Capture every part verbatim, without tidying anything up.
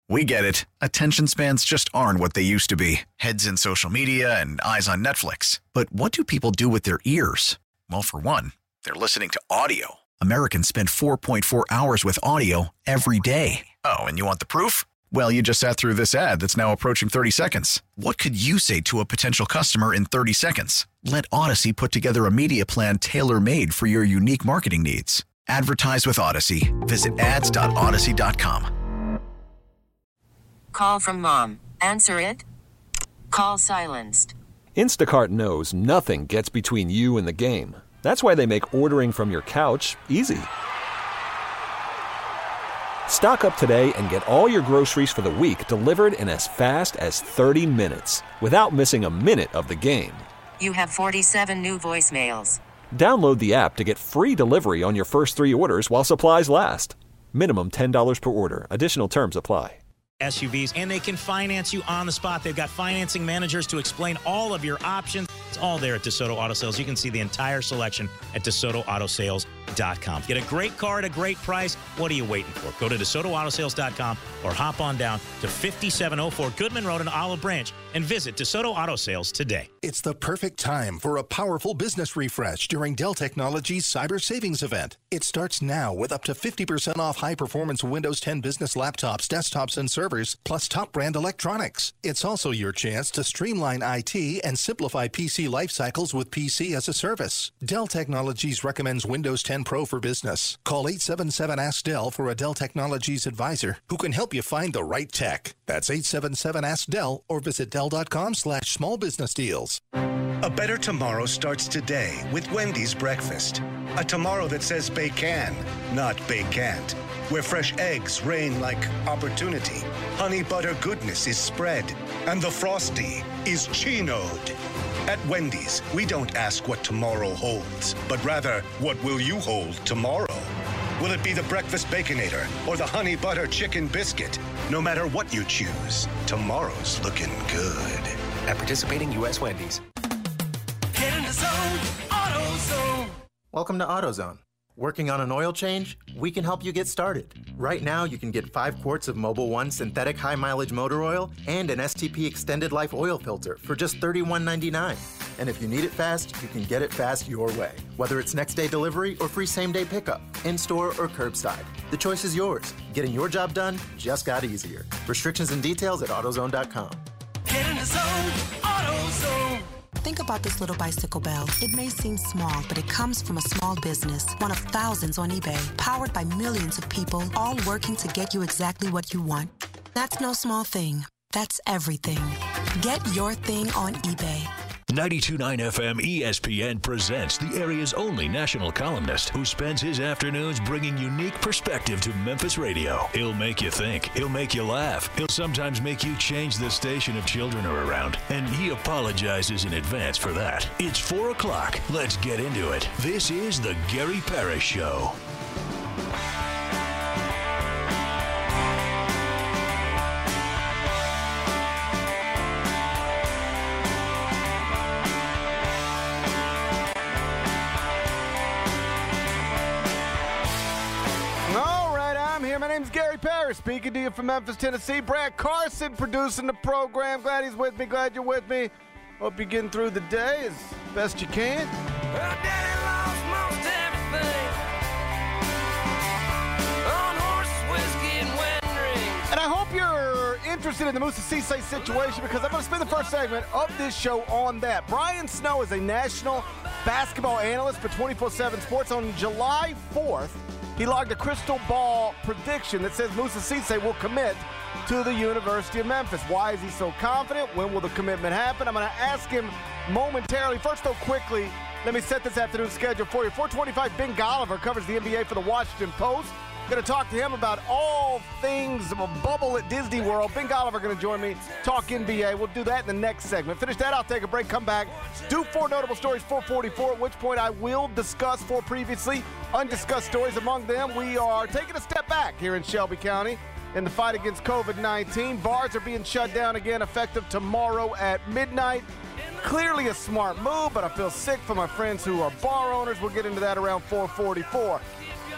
We get it. Attention spans just aren't what they used to be. Heads in social media and eyes on Netflix. But what do people do with their ears? Well, for one, they're listening to audio. Americans spend four point four hours with audio every day. Oh, and you want the proof? Well, you just sat through this ad that's now approaching thirty seconds. What could you say to a potential customer in thirty seconds? Let Odyssey put together a media plan tailor-made for your unique marketing needs. Advertise with Odyssey. Visit ads dot odyssey dot com. Call from mom. Answer it. Call silenced. Instacart knows nothing gets between you and the game. That's why they make ordering from your couch easy. Stock up today and get all your groceries for the week delivered in as fast as thirty minutes without missing a minute of the game. You have forty-seven new voicemails. Download the app to get free delivery on your first three orders while supplies last. Minimum ten dollars per order. Additional terms apply. S U Vs, and they can finance you on the spot. They've got financing managers to explain all of your options. It's all there at DeSoto Auto Sales. You can see the entire selection at DeSoto Auto Sales dot com. Get a great car at a great price. What are you waiting for? Go to DeSoto Auto Sales dot com or hop on down to fifty-seven oh four Goodman Road in Olive Branch and visit DeSoto Auto Sales today. It's the perfect time for a powerful business refresh during Dell Technologies Cyber Savings Event. It starts now with up to fifty percent off high-performance Windows ten business laptops, desktops, and servers, plus top-brand electronics. It's also your chance to streamline I T and simplify P C life cycles with P C as a service. Dell Technologies recommends Windows ten Pro for business. Call eight seven seven ask Dell for a Dell Technologies advisor who can help you find the right tech. That's eight seven seven ask Dell or visit Dell dot com slash small business deals. A better tomorrow starts today with Wendy's breakfast. A tomorrow that says bake can, not bake can't. Where fresh eggs reign like opportunity, honey butter goodness is spread, and the Frosty is chinoed. At Wendy's, we don't ask what tomorrow holds, but rather, what will you hold tomorrow? Will it be the breakfast Baconator or the honey butter chicken biscuit? No matter what you choose, tomorrow's looking good. At participating U S Wendy's. Get in the zone, AutoZone. Welcome to AutoZone. Working on an oil change? We can help you get started. Right now, you can get five quarts of Mobil one synthetic high-mileage motor oil and an S T P extended life oil filter for just thirty-one ninety-nine. And if you need it fast, you can get it fast your way. Whether it's next-day delivery or free same-day pickup, in-store or curbside. The choice is yours. Getting your job done just got easier. Restrictions and details at AutoZone dot com. Get in the zone, AutoZone. Think about this little bicycle bell. It may seem small, but it comes from a small business, one of thousands on eBay, powered by millions of people, all working to get you exactly what you want. That's no small thing. That's everything. Get your thing on eBay. ninety-two point nine F M E S P N presents the area's only national columnist who spends his afternoons bringing unique perspective to Memphis radio. He'll make you think. He'll make you laugh. He'll sometimes make you change the station if children are around. And he apologizes in advance for that. It's four o'clock. Let's get into it. This is the Gary Parrish Show. My name's Gary Parrish, speaking to you from Memphis, Tennessee. Brad Carson producing the program. Glad he's with me. Glad you're with me. Hope you're getting through the day as best you can. Well, Daddy lost most everything on horse, whiskey, and wedding rings. And I hope you're interested in the Moussa Cisse situation because I'm going to spend the first segment of this show on that. Brian Snow is a national basketball analyst for twenty-four seven Sports. On July fourth, he logged a crystal ball prediction that says Moussa Cisse will commit to the University of Memphis. Why is he so confident? When will the commitment happen? I'm going to ask him momentarily. First, though, quickly, let me set this afternoon's schedule for you. four twenty-five, Ben Golliver covers the N B A for the Washington Post. Going to talk to him about all things bubble at Disney World. Ben Golliver going to join me, talk N B A. We'll do that in the next segment. Finish that, I'll take a break, come back, do four notable stories, four forty-four, at which point I will discuss four previously undiscussed stories. Among them, we are taking a step back here in Shelby County in the fight against covid nineteen. Bars are being shut down again, effective tomorrow at midnight. Clearly a smart move, but I feel sick for my friends who are bar owners. We'll get into that around four forty-four.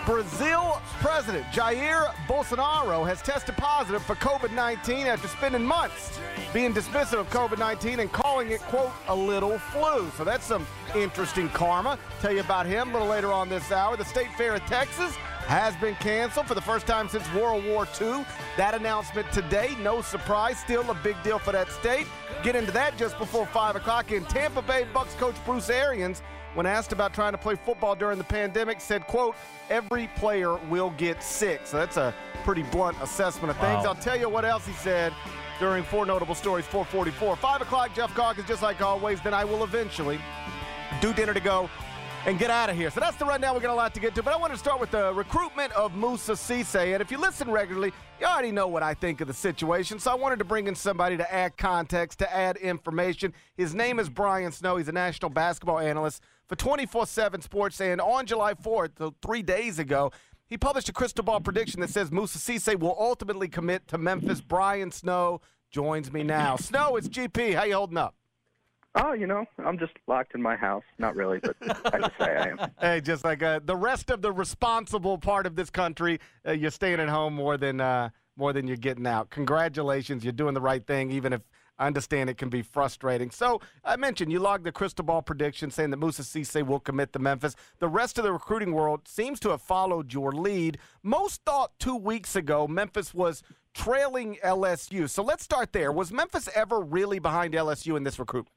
Brazil President Jair Bolsonaro has tested positive for COVID nineteen after spending months being dismissive of COVID nineteen and calling it, quote, a little flu. So that's some interesting karma. Tell you about him a little later on this hour. The State Fair of Texas has been canceled for the first time since World War Two. That announcement today, no surprise, still a big deal for that state. Get into that just before five o'clock. In Tampa Bay, Bucks coach Bruce Arians, when asked about trying to play football during the pandemic, said, quote, every player will get sick. So that's a pretty blunt assessment of things. Wow. I'll tell you what else he said during Four Notable Stories, four forty-four. five o'clock, Jeff Calkins, just like always. Then I will eventually do dinner to go and get out of here. So that's the rundown. We got a lot to get to, but I want to start with the recruitment of Moussa Cisse. And if you listen regularly, you already know what I think of the situation. So I wanted to bring in somebody to add context, to add information. His name is Brian Snow. He's a national basketball analyst for twenty-four seven Sports. And on July fourth, so three days ago, he published a crystal ball prediction that says Moussa Cisse will ultimately commit to Memphis. Brian Snow joins me now. Snow, it's G P. How you holding up? Oh, you know, I'm just locked in my house. Not really, but I just say I am. Hey, just like uh, the rest of the responsible part of this country, uh, you're staying at home more than uh, more than you're getting out. Congratulations. You're doing the right thing, even if I understand it can be frustrating. So I mentioned you logged the crystal ball prediction saying that Moussa Cisse will commit to Memphis. The rest of the recruiting world seems to have followed your lead. Most thought two weeks ago Memphis was trailing L S U. So let's start there. Was Memphis ever really behind L S U in this recruitment?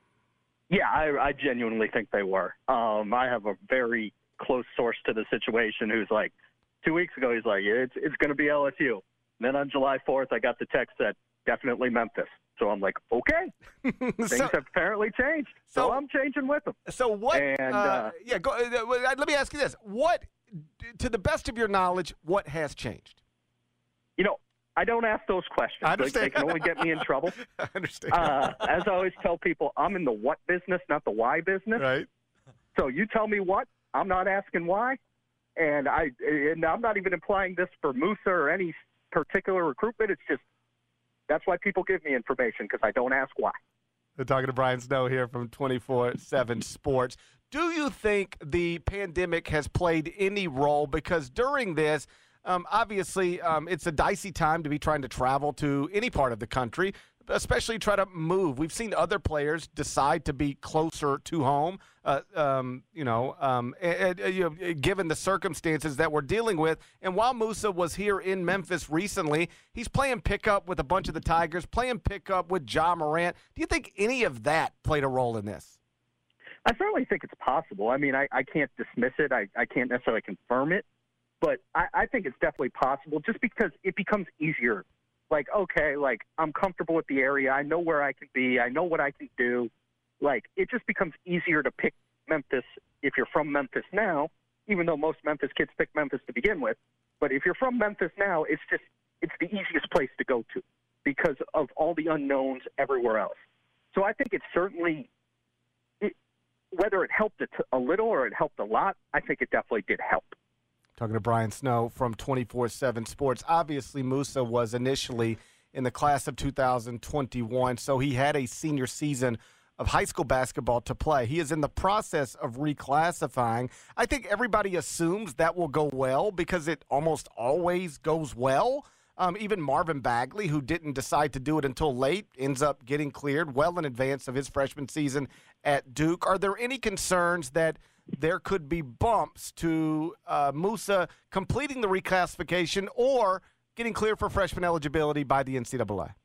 Yeah, I, I genuinely think they were. Um, I have a very close source to the situation who's like, two weeks ago, he's like, it's it's going to be L S U. And then on July fourth, I got the text that definitely Memphis. So I'm like, okay, things so, have apparently changed. So, so I'm changing with them. So what? And, uh, uh, yeah, go, uh, let me ask you this: What, to the best of your knowledge, what has changed? You know, I don't ask those questions. I understand. They, they can only get me in trouble. I understand. Uh, as I always tell people, I'm in the what business, not the why business. Right. So you tell me what, I'm not asking why, and I and I'm not even implying this for Moussa or any particular recruitment. It's just that's why people give me information, because I don't ask why. We're talking to Brian Snow here from twenty-four seven Sports. Do you think the pandemic has played any role? Because during this, Um, obviously, um, it's a dicey time to be trying to travel to any part of the country, especially try to move. We've seen other players decide to be closer to home, uh, um, you know, um, and, and, you know, given the circumstances that we're dealing with. And while Moussa was here in Memphis recently, he's playing pickup with a bunch of the Tigers, playing pickup with Ja Morant. Do you think any of that played a role in this? I certainly think it's possible. I mean, I, I can't dismiss it. I, I can't necessarily confirm it. But I, I think it's definitely possible just because it becomes easier. Like, okay, like, I'm comfortable with the area. I know where I can be. I know what I can do. Like, it just becomes easier to pick Memphis if you're from Memphis now, even though most Memphis kids pick Memphis to begin with. But if you're from Memphis now, it's just it's the easiest place to go to because of all the unknowns everywhere else. So I think it certainly, it, whether it helped it a little or it helped a lot, I think it definitely did help. Talking to Brian Snow from twenty-four seven Sports. Obviously, Moussa was initially in the class of two thousand twenty-one, so he had a senior season of high school basketball to play. He is in the process of reclassifying. I think everybody assumes that will go well because it almost always goes well. Um, even Marvin Bagley, who didn't decide to do it until late, ends up getting cleared well in advance of his freshman season at Duke. Are there any concerns that there could be bumps to uh, Moussa completing the reclassification or getting cleared for freshman eligibility by the N C double A?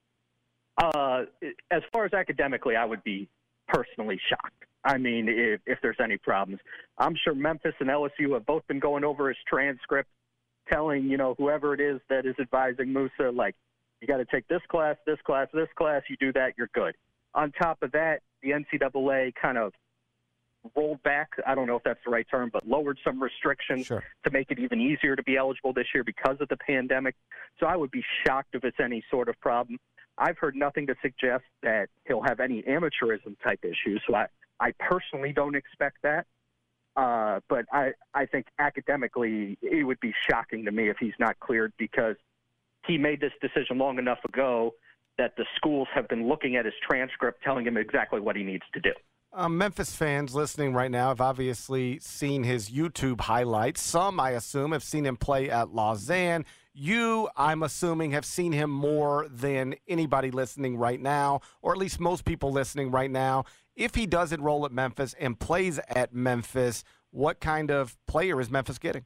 Uh, as far as academically, I would be personally shocked. I mean, if, if there's any problems. I'm sure Memphis and L S U have both been going over his transcript, telling, you know, whoever it is that is advising Moussa, like, you got to take this class, this class, this class. You do that, you're good. On top of that, the N C double A kind of rolled back, I don't know if that's the right term, but lowered some restrictions sure. to make it even easier to be eligible this year because of the pandemic. So I would be shocked if it's any sort of problem. I've heard nothing to suggest that he'll have any amateurism type issues, so I, I personally don't expect that. Uh, but I, I think academically it would be shocking to me if he's not cleared because he made this decision long enough ago that the schools have been looking at his transcript telling him exactly what he needs to do. Um, Memphis fans listening right now have obviously seen his YouTube highlights. Some, I assume, have seen him play at Lausanne. You, I'm assuming, have seen him more than anybody listening right now, or at least most people listening right now. If he does enroll at Memphis and plays at Memphis, what kind of player is Memphis getting?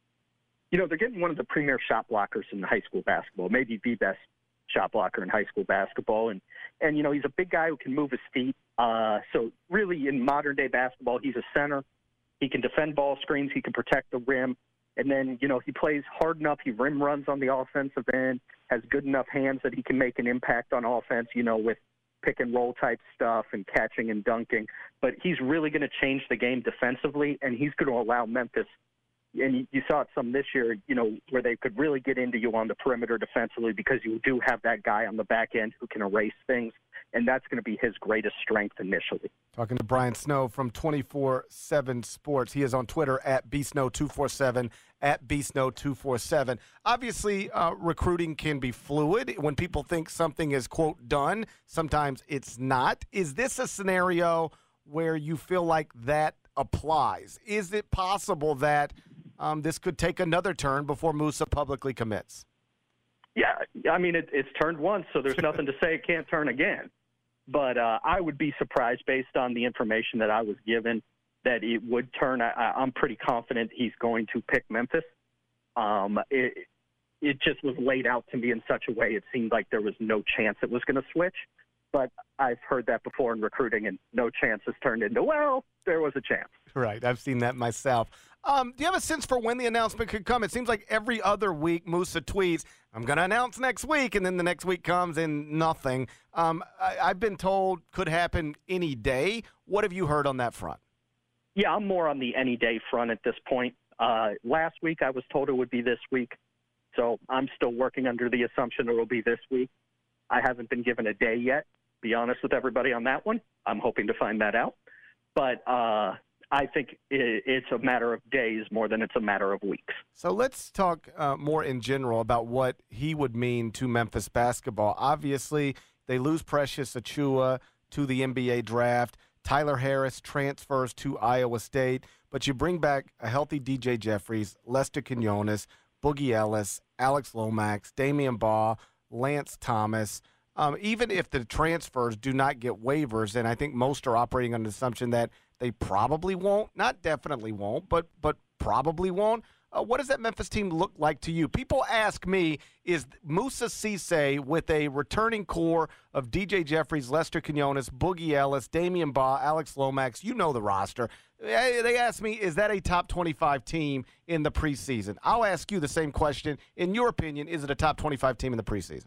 You know, they're getting one of the premier shot blockers in high school basketball, maybe the best shot blocker in high school basketball. And, and you know, he's a big guy who can move his feet. Uh, so really in modern-day basketball, he's a center. He can defend ball screens. He can protect the rim. And then, you know, he plays hard enough. He rim runs on the offensive end, has good enough hands that he can make an impact on offense, you know, with pick-and-roll type stuff and catching and dunking. But he's really going to change the game defensively, and he's going to allow Memphis – and you saw it some this year, you know, where they could really get into you on the perimeter defensively because you do have that guy on the back end who can erase things, and that's going to be his greatest strength initially. Talking to Brian Snow from twenty-four seven Sports. He is on Twitter at B Snow two four seven, at B Snow two four seven. Obviously, uh, recruiting can be fluid. When people think something is, quote, done, sometimes it's not. Is this a scenario where you feel like that applies? Is it possible that Um, this could take another turn before Musa publicly commits? Yeah, I mean, it, it's turned once, so there's nothing to say it can't turn again. But uh, I would be surprised based on the information that I was given that it would turn. I, I'm pretty confident he's going to pick Memphis. Um, it, it just was laid out to me in such a way it seemed like there was no chance it was going to switch. But I've heard that before in recruiting, and no chance has turned into, well, there was a chance. Right, I've seen that myself. Um, do you have a sense for when the announcement could come? It seems like every other week Musa tweets, I'm going to announce next week, and then the next week comes and nothing. Um, I, I've been told could happen any day. What have you heard on that front? Yeah, I'm more on the any day front at this point. Uh, last week I was told it would be this week, so I'm still working under the assumption it will be this week. I haven't been given a day yet. Be honest with everybody on that one. I'm hoping to find that out. But uh, I think it's a matter of days more than it's a matter of weeks. So let's talk uh, more in general about what he would mean to Memphis basketball. Obviously, they lose Precious Achiuwa to the N B A draft. Tyler Harris transfers to Iowa State. But you bring back a healthy D J Jeffries, Lester Quinones, Boogie Ellis, Alex Lomax, Damian Baugh, Lance Thomas. Um, even if the transfers do not get waivers, and I think most are operating on the assumption that they probably won't, not definitely won't, but but probably won't. Uh, what does that Memphis team look like to you? People ask me, is Musa Cisse with a returning core of D J Jeffries, Lester Quinones, Boogie Ellis, Damian Baugh, Alex Lomax, you know the roster. They ask me, is that a top twenty-five team in the preseason? I'll ask you the same question. In your opinion, is it a top twenty-five team in the preseason?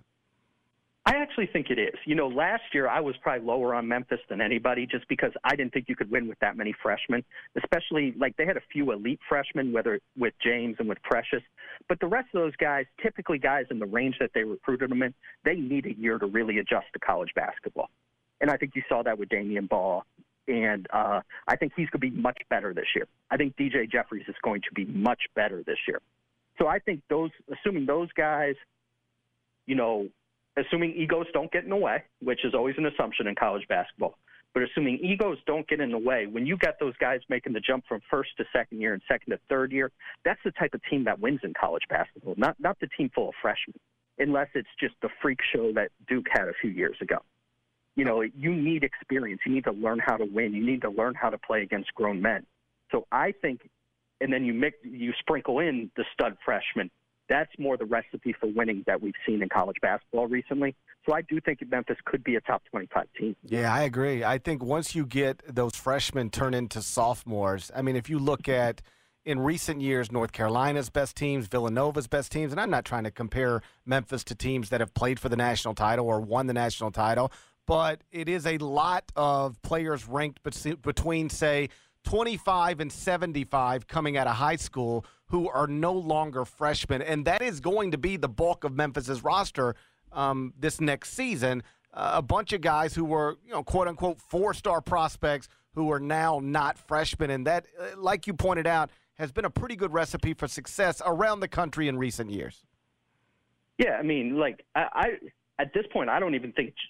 I actually think it is. You know, last year I was probably lower on Memphis than anybody just because I didn't think you could win with that many freshmen, especially like they had a few elite freshmen, whether with James and with Precious. But the rest of those guys, typically guys in the range that they recruited them in, they need a year to really adjust to college basketball. And I think you saw that with Damian Baugh. And uh, I think he's going to be much better this year. I think D J Jeffries is going to be much better this year. So I think those, assuming those guys, you know, assuming egos don't get in the way, which is always an assumption in college basketball, but assuming egos don't get in the way, when you get those guys making the jump from first to second year and second to third year, that's the type of team that wins in college basketball, not not the team full of freshmen, unless it's just the freak show that Duke had a few years ago. You know, you need experience. You need to learn how to win. You need to learn how to play against grown men. So I think, and then you mix, you sprinkle in the stud freshmen. That's more the recipe for winning that we've seen in college basketball recently. So I do think Memphis could be a top twenty-five team. Yeah, I agree. I think once you get those freshmen turn into sophomores, I mean, if you look at in recent years, North Carolina's best teams, Villanova's best teams, and I'm not trying to compare Memphis to teams that have played for the national title or won the national title, but it is a lot of players ranked between, say, twenty-five and seventy-five coming out of high school who are no longer freshmen, and that is going to be the bulk of Memphis's roster um, this next season. Uh, a bunch of guys who were, you know, quote unquote four-star prospects who are now not freshmen, and that, uh, like you pointed out, has been a pretty good recipe for success around the country in recent years. Yeah, I mean, like I, I at this point, I don't even think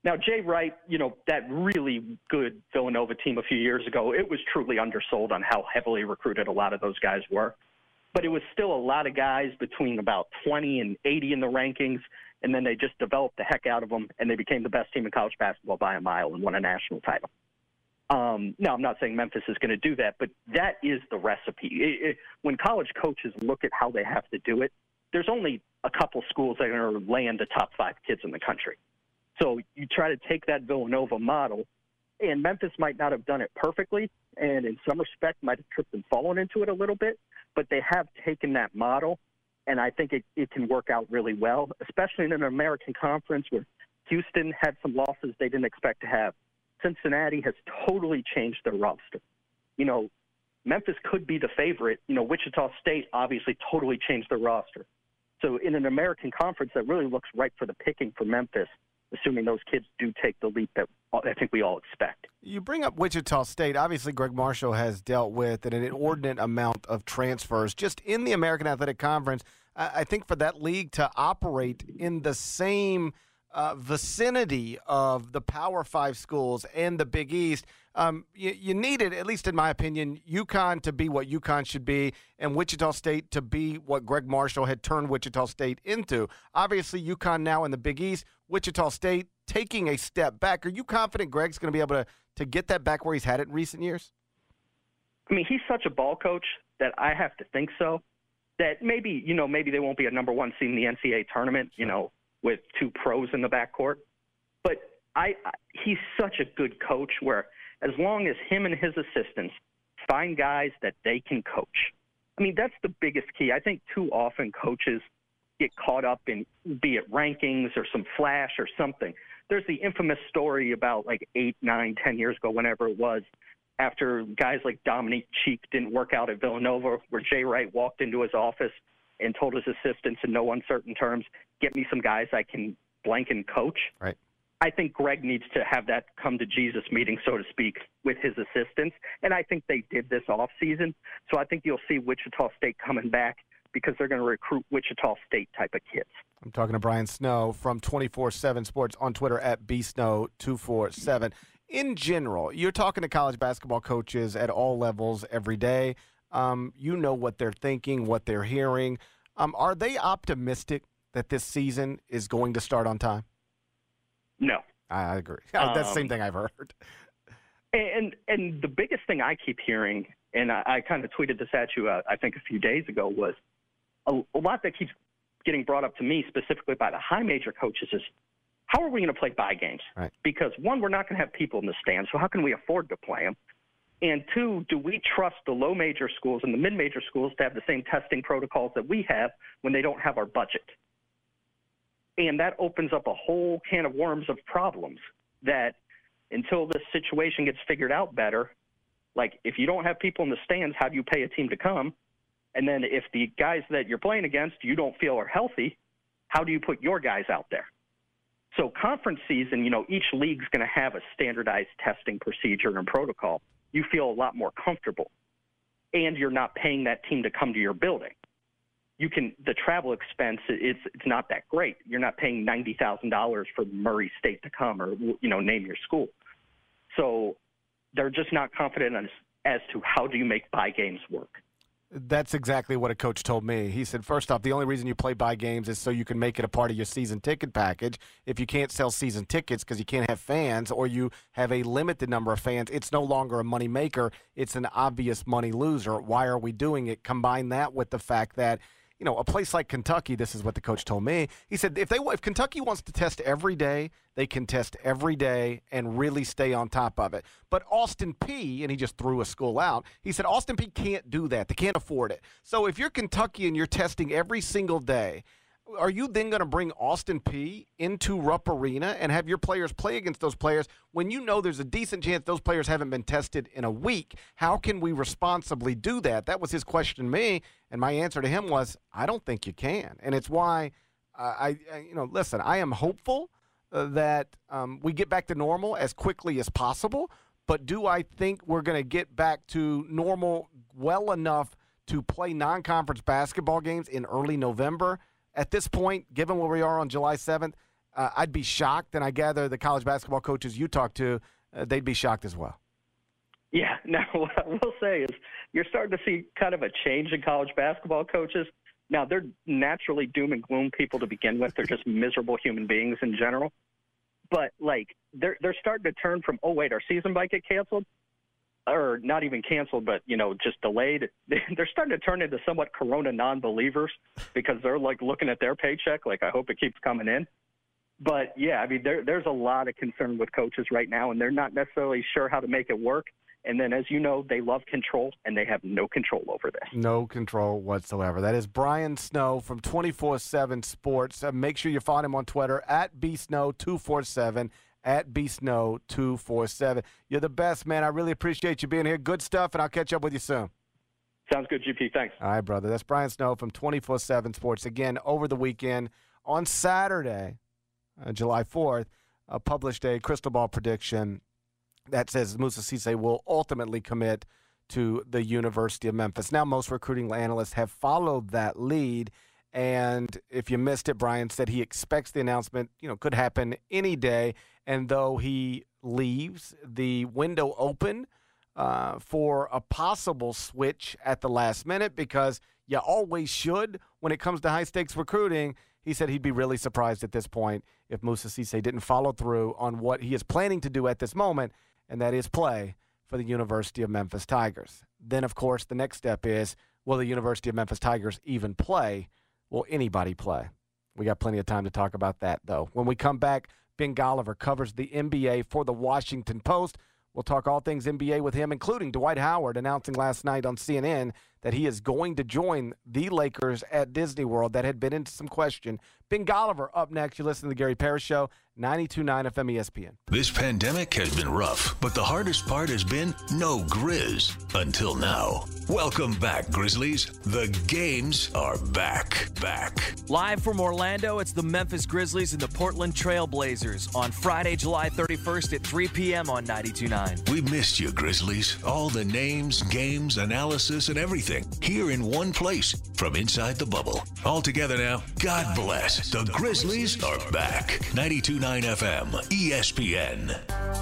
Now, Jay Wright, you know, that really good Villanova team a few years ago, it was truly undersold on how heavily recruited a lot of those guys were. But it was still a lot of guys between about twenty and eighty in the rankings, and then they just developed the heck out of them, and they became the best team in college basketball by a mile and won a national title. Um, now, I'm not saying Memphis is going to do that, but that is the recipe. It, it, when college coaches look at how they have to do it, there's only a couple schools that are going to land the top five kids in the country. So you try to take that Villanova model, and Memphis might not have done it perfectly, and in some respect might have tripped and fallen into it a little bit, but they have taken that model, and I think it, it can work out really well, especially in an American Conference where Houston had some losses they didn't expect to have. Cincinnati has totally changed their roster. You know, Memphis could be the favorite. You know, Wichita State obviously totally changed their roster. So in an American Conference, that really looks right for the picking for Memphis, assuming those kids do take the leap that I think we all expect. You bring up Wichita State. Obviously, Greg Marshall has dealt with an inordinate amount of transfers just in the American Athletic Conference. I think for that league to operate in the same uh, vicinity of the Power Five schools and the Big East, um, you, you needed, at least in my opinion, UConn to be what UConn should be and Wichita State to be what Greg Marshall had turned Wichita State into. Obviously, UConn now in the Big East, Wichita State taking a step back. Are you confident Greg's going to be able to, to get that back where he's had it in recent years? I mean, he's such a ball coach that I have to think so. That maybe, you know, maybe they won't be a number one seed in the N C double A tournament, you know, with two pros in the backcourt. But I, I he's such a good coach where as long as him and his assistants find guys that they can coach. I mean, that's the biggest key. I think too often coaches get caught up in, be it rankings or some flash or something. There's the infamous story about like eight, nine, ten years ago, whenever it was, after guys like Dominique Cheek didn't work out at Villanova, where Jay Wright walked into his office and told his assistants in no uncertain terms, get me some guys I can blank and coach. Right. I think Greg needs to have that come to Jesus meeting, so to speak, with his assistants. And I think they did this offseason. So I think you'll see Wichita State coming back because they're going to recruit Wichita State type of kids. I'm talking to Brian Snow from twenty-four seven Sports on Twitter at B Snow two four seven. In general, you're talking to college basketball coaches at all levels every day. Um, you know what they're thinking, what they're hearing. Um, are they optimistic that this season is going to start on time? No. I agree. That's the same Um, thing I've heard. And and the biggest thing I keep hearing, and I, I kind of tweeted this at you, uh, I think a few days ago, was a, a lot that keeps getting brought up to me specifically by the high major coaches is, how are we going to play bye games? Right. Because, one, we're not going to have people in the stands, so how can we afford to play them? And, two, do we trust the low major schools and the mid-major schools to have the same testing protocols that we have when they don't have our budget? And that opens up a whole can of worms of problems that until this situation gets figured out better, like if you don't have people in the stands, how do you pay a team to come? And then if the guys that you're playing against you don't feel are healthy, how do you put your guys out there? So conference season, you know, each league's going to have a standardized testing procedure and protocol. You feel a lot more comfortable, and you're not paying that team to come to your building. You can the travel expense it's it's not that great. You're not paying ninety thousand dollars for Murray State to come, or you know, name your school. So they're just not confident as, as to how do you make bye games work. That's exactly what a coach told me. He said, first off, the only reason you play bye games is so you can make it a part of your season ticket package. If you can't sell season tickets because you can't have fans, or you have a limited number of fans, it's no longer a money maker. It's an obvious money loser. Why are we doing it? Combine that with the fact that, you know, a place like Kentucky, this is what the coach told me. He said if they if Kentucky wants to test every day, they can test every day and really stay on top of it. But Austin Peay, and he just threw a school out, he said Austin Peay can't do that. They can't afford it. So if you're Kentucky and you're testing every single day, are you then going to bring Austin Peay into Rupp Arena and have your players play against those players when you know there's a decent chance those players haven't been tested in a week? How can we responsibly do that? That was his question to me, and my answer to him was, I don't think you can. And it's why uh, I, I, you know, listen, I am hopeful uh, that um, we get back to normal as quickly as possible, but do I think we're going to get back to normal well enough to play non-conference basketball games in early November? At this point, given where we are on July seventh, uh, I'd be shocked, and I gather the college basketball coaches you talk to, uh, they'd be shocked as well. Yeah. Now, what I will say is you're starting to see kind of a change in college basketball coaches. Now, they're naturally doom and gloom people to begin with. They're just miserable human beings in general. But, like, they're they're starting to turn from, oh, wait, our season might get canceled, or not even canceled, but, you know, just delayed. They're starting to turn into somewhat Corona non-believers because they're, like, looking at their paycheck, like, I hope it keeps coming in. But, yeah, I mean, there, there's a lot of concern with coaches right now, and they're not necessarily sure how to make it work. And then, as you know, they love control, and they have no control over this. No control whatsoever. That is Brian Snow from twenty-four seven Sports. Uh, make sure you follow him on Twitter, at B Snow two four seven, at B Snow two four seven. You're the best, man. I really appreciate you being here. Good stuff, and I'll catch up with you soon. Sounds good, G P. Thanks. All right, brother. That's Brian Snow from twenty-four seven Sports. Again, over the weekend, on Saturday, uh, July fourth, uh, published a crystal ball prediction that says Moussa Cisse will ultimately commit to the University of Memphis. Now, most recruiting analysts have followed that lead, and if you missed it, Brian said he expects the announcement, you know, could happen any day, and though he leaves the window open uh, for a possible switch at the last minute, because you always should when it comes to high-stakes recruiting, he said he'd be really surprised at this point if Moussa Cisse didn't follow through on what he is planning to do at this moment, and that is play for the University of Memphis Tigers. Then, of course, the next step is, will the University of Memphis Tigers even play? Will anybody play? We got plenty of time to talk about that, though. When we come back, Ben Golliver covers the N B A for the Washington Post. We'll talk all things N B A with him, including Dwight Howard announcing last night on C N N that he is going to join the Lakers at Disney World. That had been into some question. Ben Golliver up next. You listen to the Gary Parrish Show, ninety-two point nine F M E S P N. This pandemic has been rough, but the hardest part has been no Grizz until now. Welcome back, Grizzlies. The games are back, back. Live from Orlando, it's the Memphis Grizzlies and the Portland Trail Blazers on Friday, July thirty-first at three p.m. on ninety-two point nine. We missed you, Grizzlies. All the names, games, analysis, and everything here in one place from inside the bubble. All together now, God bless. The Grizzlies are back. ninety-two point nine F M, E S P N.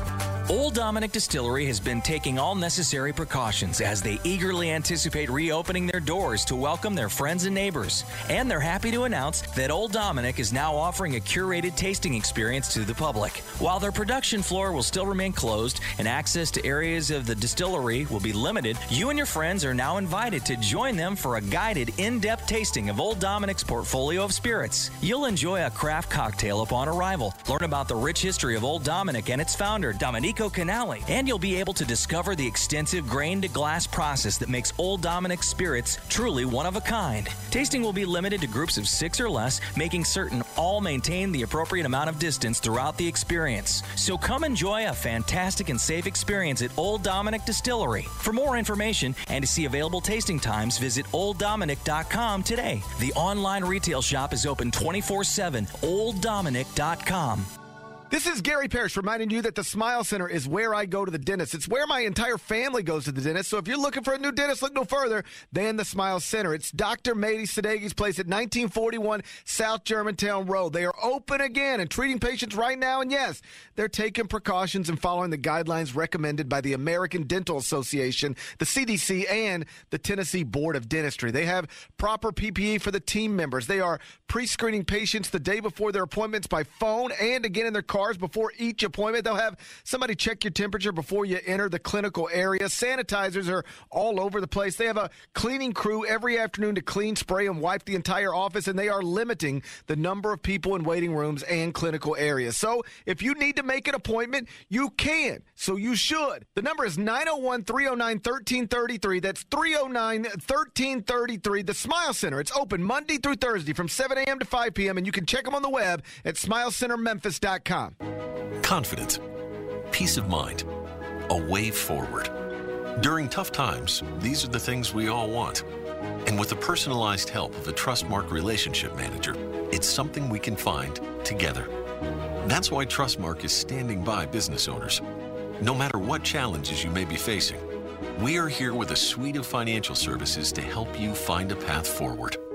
Old Dominick Distillery has been taking all necessary precautions as they eagerly anticipate reopening their doors to welcome their friends and neighbors. And they're happy to announce that Old Dominick is now offering a curated tasting experience to the public. While their production floor will still remain closed and access to areas of the distillery will be limited, you and your friends are now invited to join them for a guided, in-depth tasting of Old Dominick's portfolio of spirits. You'll enjoy a craft cocktail upon arrival, learn about the rich history of Old Dominick and its founder, Domenico Canali, and you'll be able to discover the extensive grain-to-glass process that makes Old Dominick spirits truly one of a kind. Tasting will be limited to groups of six or less, making certain all maintain the appropriate amount of distance throughout the experience. So come enjoy a fantastic and safe experience at Old Dominick Distillery. For more information and to see available tasting times, visit old dominick dot com today. The online retail shop is open twenty-four seven, old dominick dot com. This is Gary Parrish reminding you that the Smile Center is where I go to the dentist. It's where my entire family goes to the dentist. So if you're looking for a new dentist, look no further than the Smile Center. It's Doctor Mady Sadegi's place at nineteen forty-one South Germantown Road. They are open again and treating patients right now. And yes, they're taking precautions and following the guidelines recommended by the American Dental Association, the C D C, and the Tennessee Board of Dentistry. They have proper P P E for the team members. They are pre-screening patients the day before their appointments by phone and again in their car before each appointment. They'll have somebody check your temperature before you enter the clinical area. Sanitizers are all over the place. They have a cleaning crew every afternoon to clean, spray, and wipe the entire office, and they are limiting the number of people in waiting rooms and clinical areas. So if you need to make an appointment, you can. So you should. The number is nine oh one, three oh nine, one three three three. That's three oh nine, one three three three. The Smile Center. It's open Monday through Thursday from seven a.m. to five p.m., and you can check them on the web at smile center memphis dot com. Confidence, peace of mind, a way forward. During tough times, these are the things we all want. And with the personalized help of a Trustmark relationship manager, it's something we can find together. That's why Trustmark is standing by business owners. No matter what challenges you may be facing, we are here with a suite of financial services to help you find a path forward.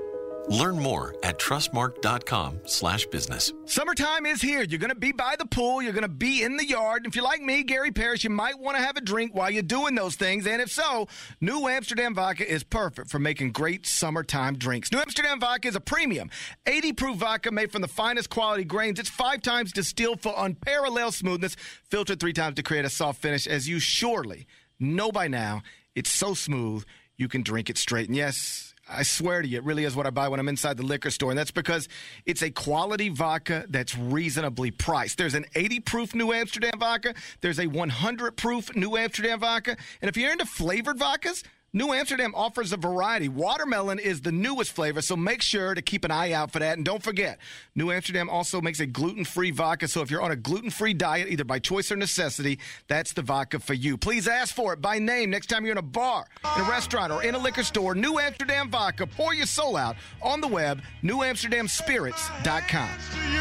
Learn more at trustmark.com slash business. Summertime is here. You're going to be by the pool. You're going to be in the yard. If you're like me, Gary Parrish, you might want to have a drink while you're doing those things. And if so, New Amsterdam Vodka is perfect for making great summertime drinks. New Amsterdam Vodka is a premium eighty proof vodka made from the finest quality grains. It's five times distilled for unparalleled smoothness, filtered three times to create a soft finish. As you surely know by now, it's so smooth you can drink it straight. And yes, I swear to you, it really is what I buy when I'm inside the liquor store, and that's because it's a quality vodka that's reasonably priced. There's an eighty proof New Amsterdam vodka. There's a one hundred proof New Amsterdam vodka. And if you're into flavored vodkas, New Amsterdam offers a variety. Watermelon is the newest flavor, so make sure to keep an eye out for that. And don't forget, New Amsterdam also makes a gluten-free vodka, so if you're on a gluten-free diet, either by choice or necessity, that's the vodka for you. Please ask for it by name next time you're in a bar, in a restaurant, or in a liquor store. New Amsterdam Vodka. Pour your soul out on the web, new amsterdam spirits dot com.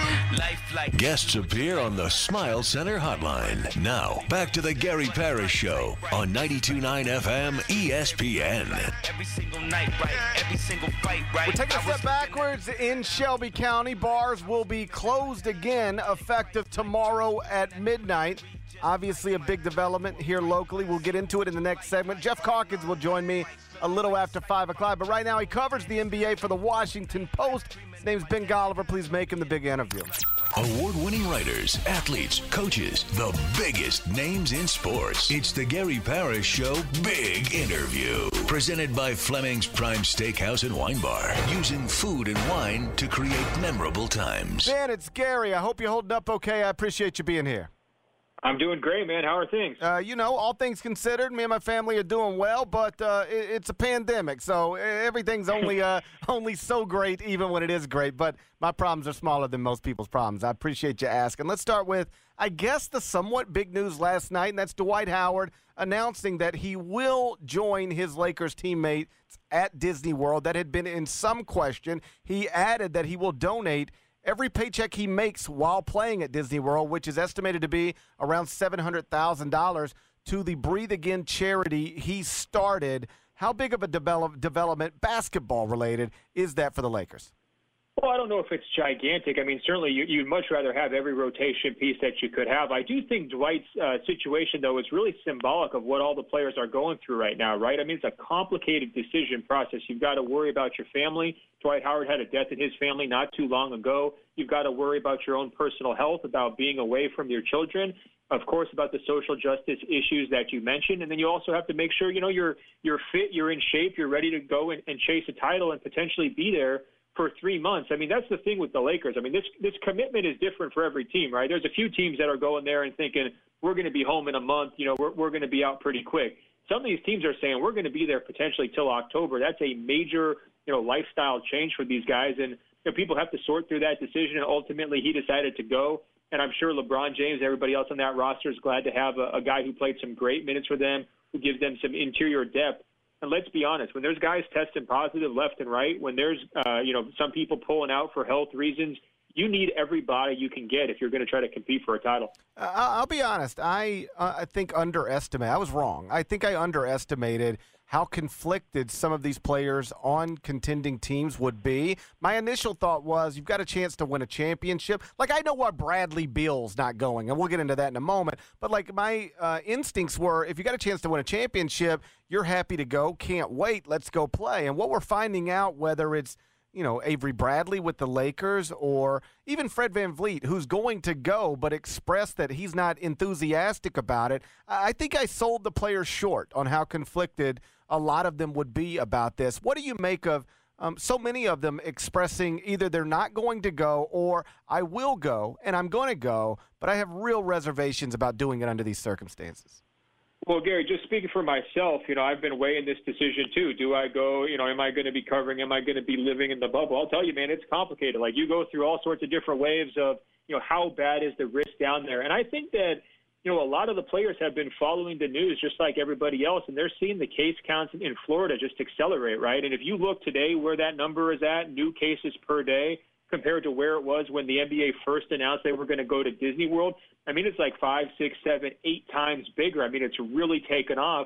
Guests appear on the Smile Center hotline. Now, back to the Gary Parrish Show on ninety-two point nine F M E S P N. Every single night, right? Every single fight, right? We're taking a step backwards in Shelby County. Bars will be closed again effective tomorrow at midnight. Obviously a big development here locally. We'll get into it in the next segment. Jeff Calkins will join me a little after five o'clock. But right now he covers the N B A for the Washington Post. His name's Ben Golliver. Please make him the big interview. Award-winning writers, athletes, coaches, the biggest names in sports. It's the Gary Parrish Show Big Interview. Presented by Fleming's Prime Steakhouse and Wine Bar. Using food and wine to create memorable times. Ben, it's Gary. I hope you're holding up okay. I appreciate you being here. I'm doing great, man. How are things? Uh, you know, all things considered, me and my family are doing well, but uh, it, it's a pandemic, so everything's only uh, only so great, even when it is great. But my problems are smaller than most people's problems. I appreciate you asking. Let's start with, I guess, the somewhat big news last night, and that's Dwight Howard announcing that he will join his Lakers teammates at Disney World. That had been in some question. He added that he will donate every paycheck he makes while playing at Disney World, which is estimated to be around seven hundred thousand dollars, to the Breathe Again charity he started. How big of a develop, development, basketball-related, is that for the Lakers? Well, I don't know if it's gigantic. I mean, certainly you, you'd much rather have every rotation piece that you could have. I do think Dwight's uh, situation, though, is really symbolic of what all the players are going through right now, right? I mean, it's a complicated decision process. You've got to worry about your family. Dwight Howard had a death in his family not too long ago. You've got to worry about your own personal health, about being away from your children, of course, about the social justice issues that you mentioned. And then you also have to make sure, you know, you're you're fit, you're in shape, you're ready to go and, and chase a title and potentially be there for three months. I mean, that's the thing with the Lakers. I mean, this this commitment is different for every team, right? There's a few teams that are going there and thinking, we're going to be home in a month, you know, we're, we're going to be out pretty quick. Some of these teams are saying we're going to be there potentially till October. That's a major, you know, lifestyle change for these guys. And you know, people have to sort through that decision. And ultimately, he decided to go. And I'm sure LeBron James, everybody else on that roster is glad to have a, a guy who played some great minutes for them, who gives them some interior depth. And let's be honest, when there's guys testing positive left and right, when there's, uh, you know, some people pulling out for health reasons, you need everybody you can get if you're going to try to compete for a title. Uh, I'll be honest. I uh, I think underestimate. I was wrong. I think I underestimated how conflicted some of these players on contending teams would be. My initial thought was you've got a chance to win a championship. Like, I know why Bradley Beal's not going, and we'll get into that in a moment. But, like, my uh, instincts were if you got a chance to win a championship, you're happy to go, can't wait, let's go play. And what we're finding out, whether it's you know, Avery Bradley with the Lakers or even Fred VanVleet, who's going to go but expressed that he's not enthusiastic about it. I think I sold the players short on how conflicted a lot of them would be about this. What do you make of um, so many of them expressing either they're not going to go or I will go and I'm going to go, but I have real reservations about doing it under these circumstances? Well, Gary, just speaking for myself, you know, I've been weighing this decision too. Do I go, you know, am I going to be covering, am I going to be living in the bubble? I'll tell you, man, it's complicated. Like, you go through all sorts of different waves of, you know, how bad is the risk down there? And I think that, you know, a lot of the players have been following the news just like everybody else, and they're seeing the case counts in Florida just accelerate, right? And if you look today where that number is at, new cases per day, compared to where it was when the N B A first announced they were going to go to Disney World, I mean, it's like five, six, seven, eight times bigger. I mean, it's really taken off.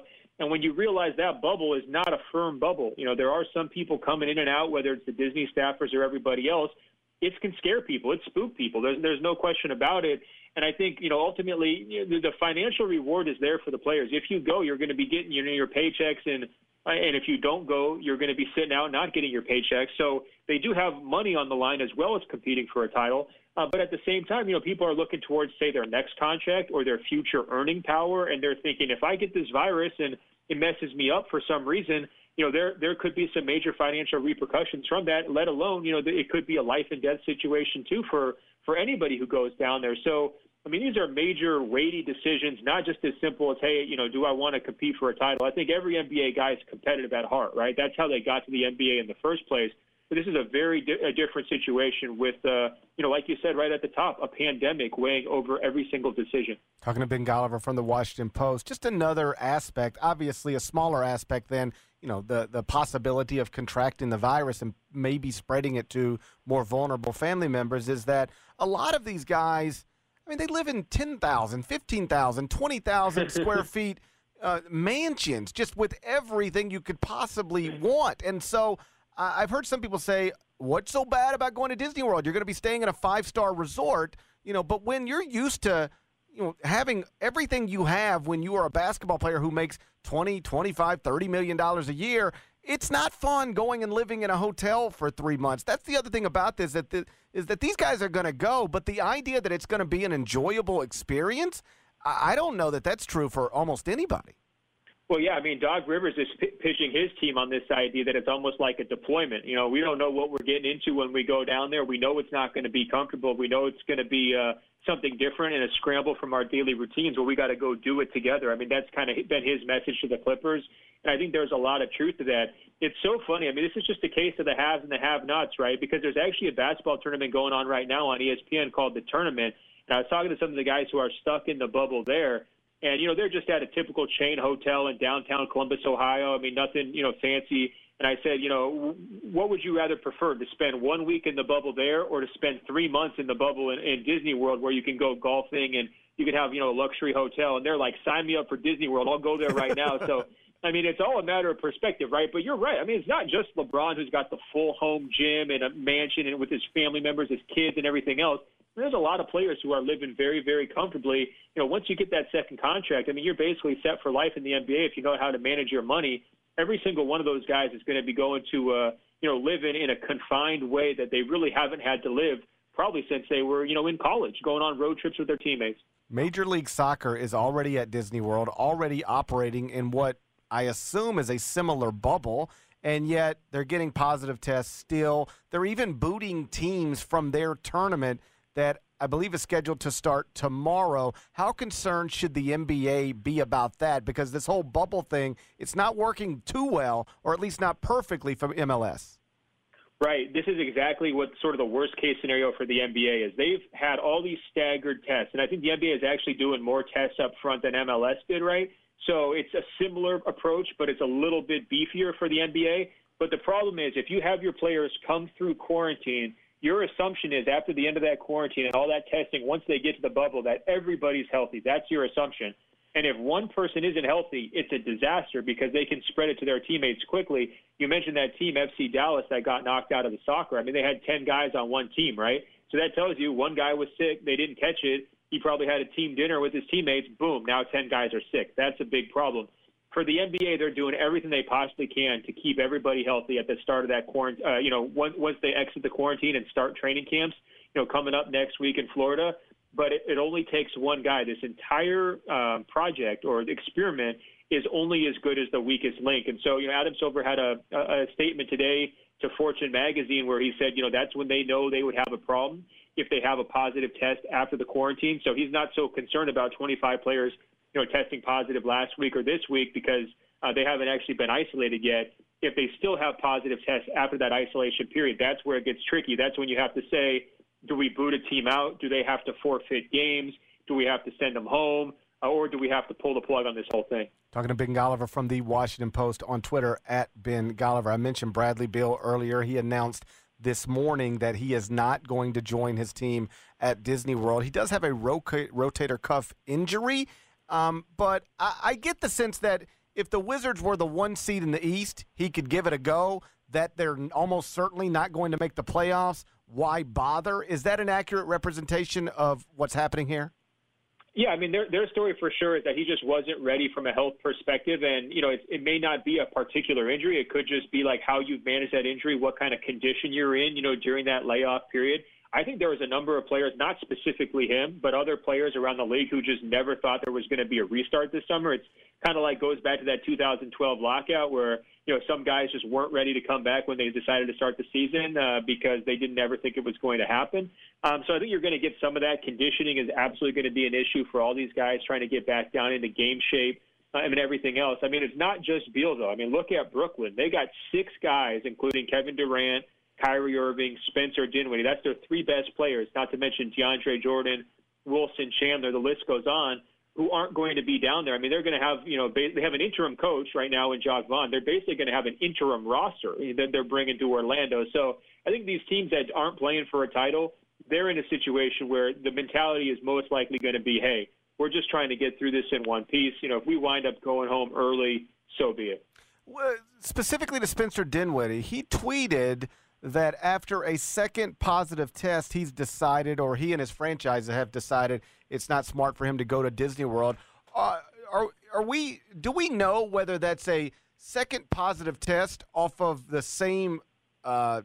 And when you realize that bubble is not a firm bubble, you know, there are some people coming in and out, whether it's the Disney staffers or everybody else. It can scare people. It spook people. There's, there's no question about it. And I think, you know, ultimately you know, the, the financial reward is there for the players. If you go, you're going to be getting you know, your paychecks, and and if you don't go, you're going to be sitting out not getting your paychecks. So they do have money on the line as well as competing for a title. Uh, but at the same time, you know, people are looking towards, say, their next contract or their future earning power, and they're thinking, if I get this virus and it messes me up for some reason, you know, there there could be some major financial repercussions from that, let alone, you know, it could be a life and death situation, too, for, for anybody who goes down there. So, I mean, these are major, weighty decisions, not just as simple as, hey, you know, do I want to compete for a title? I think every N B A guy is competitive at heart, right? That's how they got to the N B A in the first place. But this is a very di- a different situation with, uh, you know, like you said right at the top, a pandemic weighing over every single decision. Talking to Ben Golliver from the Washington Post. Just another aspect, obviously a smaller aspect than, you know, the, the possibility of contracting the virus and maybe spreading it to more vulnerable family members, is that a lot of these guys, I mean, they live in ten thousand, fifteen thousand, twenty thousand square feet uh, mansions, just with everything you could possibly want. And so uh, I've heard some people say, what's so bad about going to Disney World? You're going to be staying in a five-star resort, you know, but when you're used to, you know, having everything you have when you are a basketball player who makes twenty, twenty-five, thirty million dollars a year, it's not fun going and living in a hotel for three months. That's the other thing about this, that the, is that these guys are going to go, but the idea that it's going to be an enjoyable experience, I, I don't know that that's true for almost anybody. Well, yeah, I mean, Doc Rivers is p- pitching his team on this idea that it's almost like a deployment. You know, we don't know what we're getting into when we go down there. We know it's not going to be comfortable. We know it's going to be uh, something different and a scramble from our daily routines where we got to go do it together. I mean, that's kind of been his message to the Clippers. And I think there's a lot of truth to that. It's so funny. I mean, this is just a case of the haves and the have-nots, right? Because there's actually a basketball tournament going on right now on E S P N called The Tournament. And I was talking to some of the guys who are stuck in the bubble there. And, you know, they're just at a typical chain hotel in downtown Columbus, Ohio. I mean, nothing, you know, fancy. And I said, you know, what would you rather prefer, to spend one week in the bubble there or to spend three months in the bubble in, in Disney World where you can go golfing and you can have, you know, a luxury hotel? And they're like, sign me up for Disney World. I'll go there right now. So, I mean, it's all a matter of perspective, right? But you're right. I mean, it's not just LeBron who's got the full home gym and a mansion and with his family members, his kids and everything else. There's a lot of players who are living very, very comfortably. You know, once you get that second contract, I mean, you're basically set for life in the N B A if you know how to manage your money. Every single one of those guys is going to be going to, uh, you know, live in, in a confined way that they really haven't had to live probably since they were, you know, in college, going on road trips with their teammates. Major League Soccer is already at Disney World, already operating in what I assume is a similar bubble, and yet they're getting positive tests still. They're even booting teams from their tournament that I believe is scheduled to start tomorrow. How concerned should the N B A be about that? Because this whole bubble thing, it's not working too well, or at least not perfectly for M L S. Right. This is exactly what sort of the worst-case scenario for the N B A is. They've had all these staggered tests, and I think the N B A is actually doing more tests up front than M L S did, right? So it's a similar approach, but it's a little bit beefier for the N B A. But the problem is, if you have your players come through quarantine, your assumption is after the end of that quarantine and all that testing, once they get to the bubble, that everybody's healthy. That's your assumption. And if one person isn't healthy, it's a disaster because they can spread it to their teammates quickly. You mentioned that team, F C Dallas, that got knocked out of the soccer. I mean, they had ten guys on one team, right? So that tells you one guy was sick. They didn't catch it. He probably had a team dinner with his teammates. Boom, now ten guys are sick. That's a big problem. For the N B A, they're doing everything they possibly can to keep everybody healthy at the start of that quarantine. Uh, you know, once, once they exit the quarantine and start training camps, you know, coming up next week in Florida. But it, it only takes one guy. This entire um, project or experiment is only as good as the weakest link. And so, you know, Adam Silver had a, a statement today to Fortune magazine where he said, you know, that's when they know they would have a problem if they have a positive test after the quarantine. So he's not so concerned about twenty-five players, you know, testing positive last week or this week because uh, they haven't actually been isolated yet. If they still have positive tests after that isolation period, that's where it gets tricky. That's when you have to say, do we boot a team out? Do they have to forfeit games? Do we have to send them home? Uh, or do we have to pull the plug on this whole thing? Talking to Ben Golliver from the Washington Post on Twitter, at Ben Golliver. I mentioned Bradley Beal earlier. He announced this morning that he is not going to join his team at Disney World. He does have a roca- rotator cuff injury. Um, but I, I get the sense that if the Wizards were the one seed in the East, he could give it a go, that they're almost certainly not going to make the playoffs. Why bother? Is that an accurate representation of what's happening here? Yeah, I mean, their their story for sure is that he just wasn't ready from a health perspective. And, you know, it, it may not be a particular injury. It could just be like how you've managed that injury, what kind of condition you're in, you know, during that layoff period. I think there was a number of players, not specifically him, but other players around the league who just never thought there was going to be a restart this summer. It's kind of like goes back to that two thousand twelve lockout where, you know, some guys just weren't ready to come back when they decided to start the season uh, because they didn't ever think it was going to happen. Um, so I think you're going to get some of that. Conditioning is absolutely going to be an issue for all these guys trying to get back down into game shape uh, and everything else. I mean, it's not just Beal, though. I mean, look at Brooklyn. They got six guys, including Kevin Durant, Kyrie Irving, Spencer Dinwiddie. That's their three best players, not to mention DeAndre Jordan, Wilson Chandler. The list goes on, who aren't going to be down there. I mean, they're going to have, you know, they have an interim coach right now in Jacques Vaughn. They're basically going to have an interim roster that they're bringing to Orlando. So I think these teams that aren't playing for a title, they're in a situation where the mentality is most likely going to be, hey, we're just trying to get through this in one piece. You know, if we wind up going home early, so be it. Well, specifically to Spencer Dinwiddie, he tweeted that after a second positive test, he's decided, or he and his franchise have decided, it's not smart for him to go to Disney World. Uh, are are we? Do we know whether that's a second positive test off of the same uh,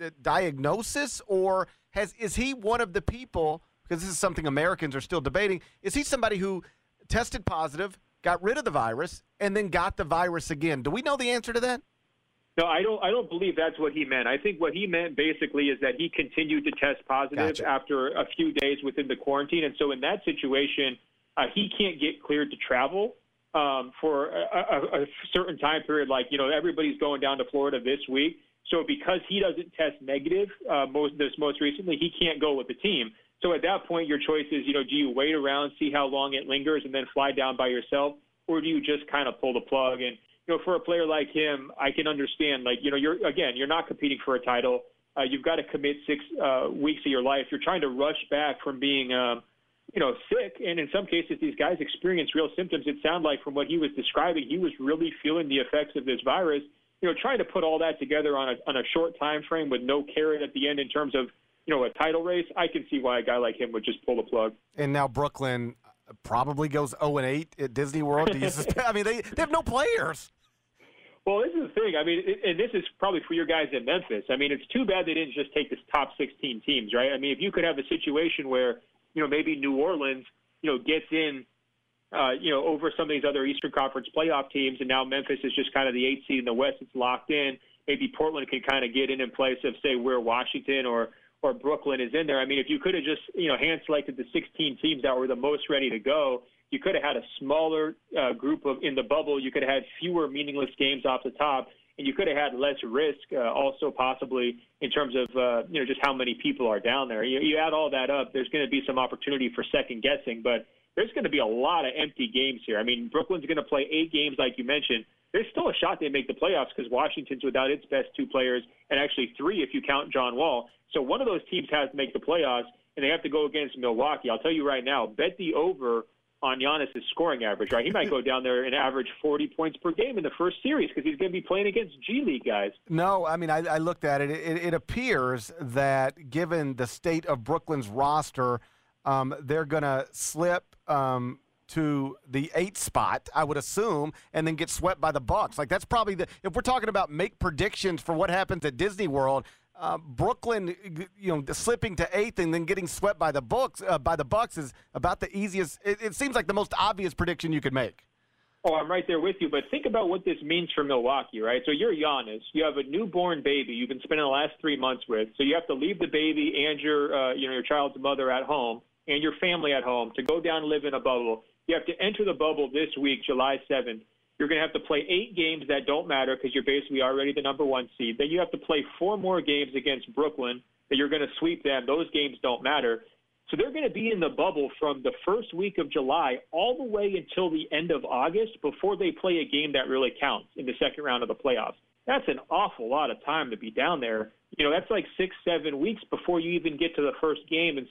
diagnosis, or has is he one of the people? Because this is something Americans are still debating. Is he somebody who tested positive, got rid of the virus, and then got the virus again? Do we know the answer to that? No, I don't. I don't believe that's what he meant. I think what he meant basically is that he continued to test positive Gotcha. after a few days within the quarantine, and so in that situation, uh, he can't get cleared to travel um, for a, a, a certain time period. Like, you know, everybody's going down to Florida this week, so because he doesn't test negative uh, most this most recently, he can't go with the team. So at that point, your choice is, you know, do you wait around, see how long it lingers, and then fly down by yourself, or do you just kind of pull the plug? And you know, for a player like him, I can understand, like, you know, you're, again, you're not competing for a title. Uh, you've got to commit six uh, weeks of your life. You're trying to rush back from being, um, you know, sick. And in some cases, these guys experience real symptoms. It sounded like from what he was describing, he was really feeling the effects of this virus. You know, trying to put all that together on a, on a short time frame with no carrot at the end in terms of, you know, a title race, I can see why a guy like him would just pull the plug. And now Brooklyn probably goes oh and eight at Disney World. Do you suspect? I mean, they, they have no players. Well, this is the thing. I mean, it, and this is probably for your guys in Memphis. I mean, it's too bad they didn't just take this top sixteen teams, right? I mean, if you could have a situation where, you know, maybe New Orleans, you know, gets in, uh, you know, over some of these other Eastern Conference playoff teams, and now Memphis is just kind of the eighth seed in the West. It's locked in. Maybe Portland can kind of get in in place of, say, where Washington or or Brooklyn is in there. I mean, if you could have just, you know, hand-selected the sixteen teams that were the most ready to go, you could have had a smaller uh, group of in the bubble. You could have had fewer meaningless games off the top, and you could have had less risk uh, also possibly in terms of, uh, you know, just how many people are down there. You, you add all that up, there's going to be some opportunity for second-guessing, but there's going to be a lot of empty games here. I mean, Brooklyn's going to play eight games like you mentioned. There's still a shot they make the playoffs because Washington's without its best two players, and actually three if you count John Wall. So one of those teams has to make the playoffs, and they have to go against Milwaukee. I'll tell you right now, bet the over on Giannis' scoring average, right? He might go down there and average forty points per game in the first series because he's going to be playing against G League guys. No, I mean, I, I looked at it. It, it appears that given the state of Brooklyn's roster, um, they're going to slip um, to the eighth spot, I would assume, and then get swept by the Bucks. Like, that's probably the – if we're talking about make predictions for what happens at Disney World – Uh, Brooklyn, you know, slipping to eighth and then getting swept by the Bucks, uh, by the Bucks is about the easiest. It, it seems like the most obvious prediction you could make. Oh, I'm right there with you. But think about what this means for Milwaukee, right? So you're Giannis. You have a newborn baby you've been spending the last three months with. So you have to leave the baby and your, uh, you know, your child's mother at home and your family at home to go down and live in a bubble. You have to enter the bubble this week, July seventh. You're going to have to play eight games that don't matter because you're basically already the number one seed. Then you have to play four more games against Brooklyn that you're going to sweep them. Those games don't matter. So they're going to be in the bubble from the first week of July all the way until the end of August before they play a game that really counts in the second round of the playoffs. That's an awful lot of time to be down there. You know, that's like six, seven weeks before you even get to the first game. And so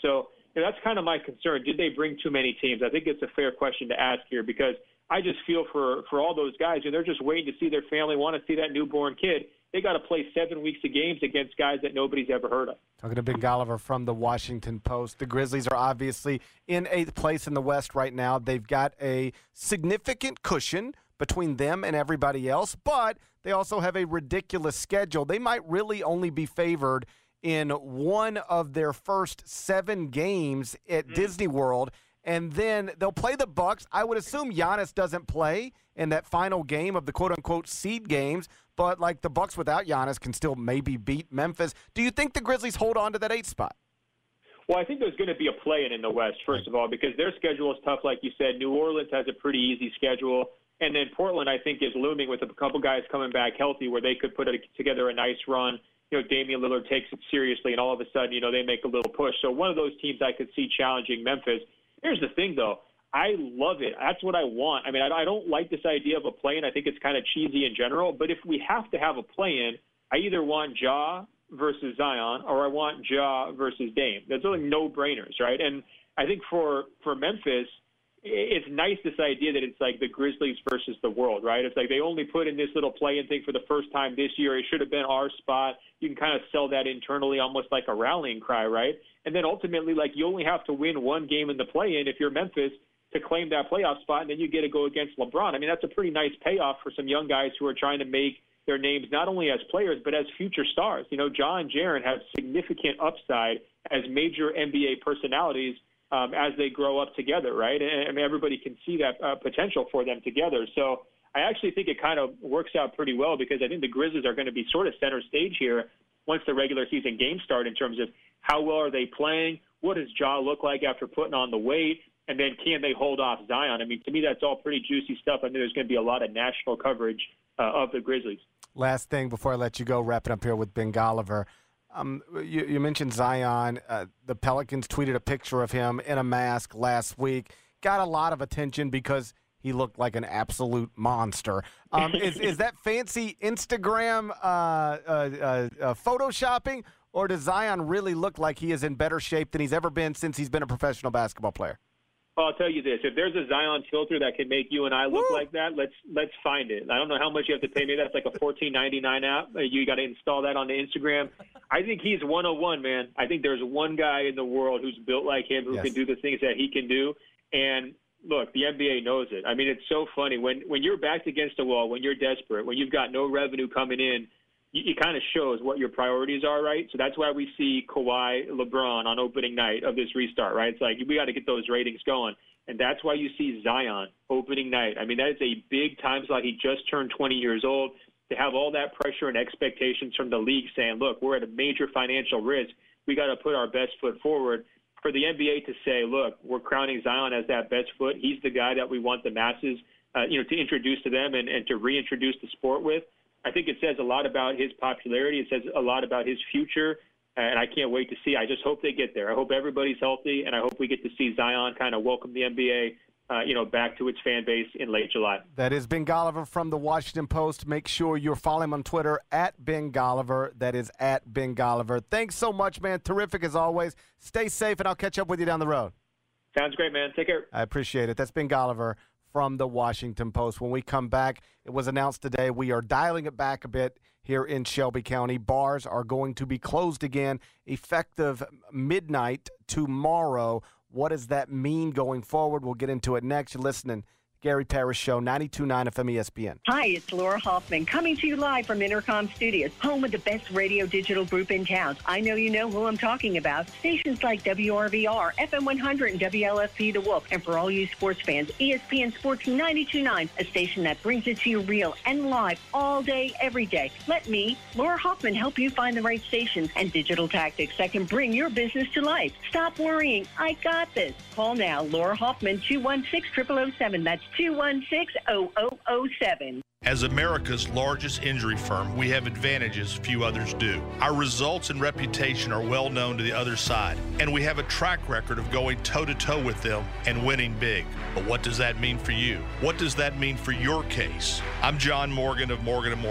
you know, that's kind of my concern. Did they bring too many teams? I think it's a fair question to ask here because I just feel for, for all those guys, and they're just waiting to see their family, want to see that newborn kid. They got to play seven weeks of games against guys that nobody's ever heard of. Talking to Ben Golliver from the Washington Post. The Grizzlies are obviously in eighth place in the West right now. They've got a significant cushion between them and everybody else, but they also have a ridiculous schedule. They might really only be favored in one of their first seven games at mm. Disney World, and then they'll play the Bucks. I would assume Giannis doesn't play in that final game of the quote-unquote seed games, but like the Bucks without Giannis can still maybe beat Memphis. Do you think the Grizzlies hold on to that eighth spot? Well, I think there's going to be a play-in in the West, first of all, because their schedule is tough, like you said. New Orleans has a pretty easy schedule. And then Portland, I think, is looming with a couple guys coming back healthy where they could put a, together a nice run. You know, Damian Lillard takes it seriously, and all of a sudden, you know, they make a little push. So one of those teams I could see challenging Memphis. Here's the thing, though. I love it. That's what I want. I mean, I, I don't like this idea of a play-in. I think it's kind of cheesy in general. But if we have to have a play-in, I either want Ja versus Zion or I want Ja versus Dame. There's really no-brainers, right? And I think for, for Memphis, it's nice, this idea that it's like the Grizzlies versus the world, right? It's like they only put in this little play-in thing for the first time this year. It should have been our spot. You can kind of sell that internally almost like a rallying cry, right? And then ultimately, like, you only have to win one game in the play-in if you're Memphis to claim that playoff spot, and then you get to go against LeBron. I mean, that's a pretty nice payoff for some young guys who are trying to make their names not only as players but as future stars. You know, Ja and Jaren have significant upside as major N B A personalities Um, as they grow up together, right? And I mean, everybody can see that uh, potential for them together. So I actually think it kind of works out pretty well because I think the Grizzlies are going to be sort of center stage here once the regular season games start in terms of how well are they playing, what does Ja look like after putting on the weight, and then can they hold off Zion? I mean, to me, that's all pretty juicy stuff. I think there's going to be a lot of national coverage uh, of the Grizzlies. Last thing before I let you go, wrapping up here with Ben Golliver. Um, you, you mentioned Zion. Uh, the Pelicans tweeted a picture of him in a mask last week. Got a lot of attention because he looked like an absolute monster. Um, is, is that fancy Instagram uh, uh, uh, uh, photoshopping, or does Zion really look like he is in better shape than he's ever been since he's been a professional basketball player? Well, I'll tell you this. If there's a Zion filter that can make you and I look Woo! like that, let's let's find it. I don't know how much you have to pay me. That's like a fourteen ninety-nine app. You got to install that on the Instagram. I think he's one oh one, man. I think there's one guy in the world who's built like him who yes. can do the things that he can do. And, look, the N B A knows it. I mean, it's so funny. When, when you're backed against a wall, when you're desperate, when you've got no revenue coming in, it kind of shows what your priorities are, right? So that's why we see Kawhi, LeBron on opening night of this restart, right? It's like we got to get those ratings going. And that's why you see Zion opening night. I mean, that is a big time slot. He just turned twenty years old. To have all that pressure and expectations from the league saying, look, we're at a major financial risk. We got to put our best foot forward. For the N B A to say, look, we're crowning Zion as that best foot. He's the guy that we want the masses, uh, you know, to introduce to them and, and to reintroduce the sport with. I think it says a lot about his popularity. It says a lot about his future, and I can't wait to see. I just hope they get there. I hope everybody's healthy, and I hope we get to see Zion kind of welcome the N B A, uh, you know, back to its fan base in late July. That is Ben Golliver from the Washington Post. Make sure you're following him on Twitter at Ben Golliver. That is at Ben Golliver. Thanks so much, man. Terrific as always. Stay safe, and I'll catch up with you down the road. Sounds great, man. Take care. I appreciate it. That's Ben Golliver from the Washington Post. When we come back, it was announced today we are dialing it back a bit here in Shelby County. Bars are going to be closed again effective midnight tomorrow. What does that mean going forward? We'll get into it next. You're listening Gary Parrish Show, ninety-two point nine F M E S P N. Hi, it's Laura Hoffman coming to you live from Intercom Studios, home of the best radio digital group in town. I know you know who I'm talking about. Stations like W R V R, F M one hundred, and W L F P The Wolf. And for all you sports fans, E S P N Sports ninety-two point nine, a station that brings it to you real and live all day, every day. Let me, Laura Hoffman, help you find the right stations and digital tactics that can bring your business to life. Stop worrying. I got this. Call now, Laura Hoffman, two one six, zero zero zero seven. That's two one six, zero zero zero seven. As America's largest injury firm, we have advantages few others do. Our results and reputation are well known to the other side, and we have a track record of going toe-to-toe with them and winning big. But what does that mean for you? What does that mean for your case? I'm John Morgan of Morgan and Morgan.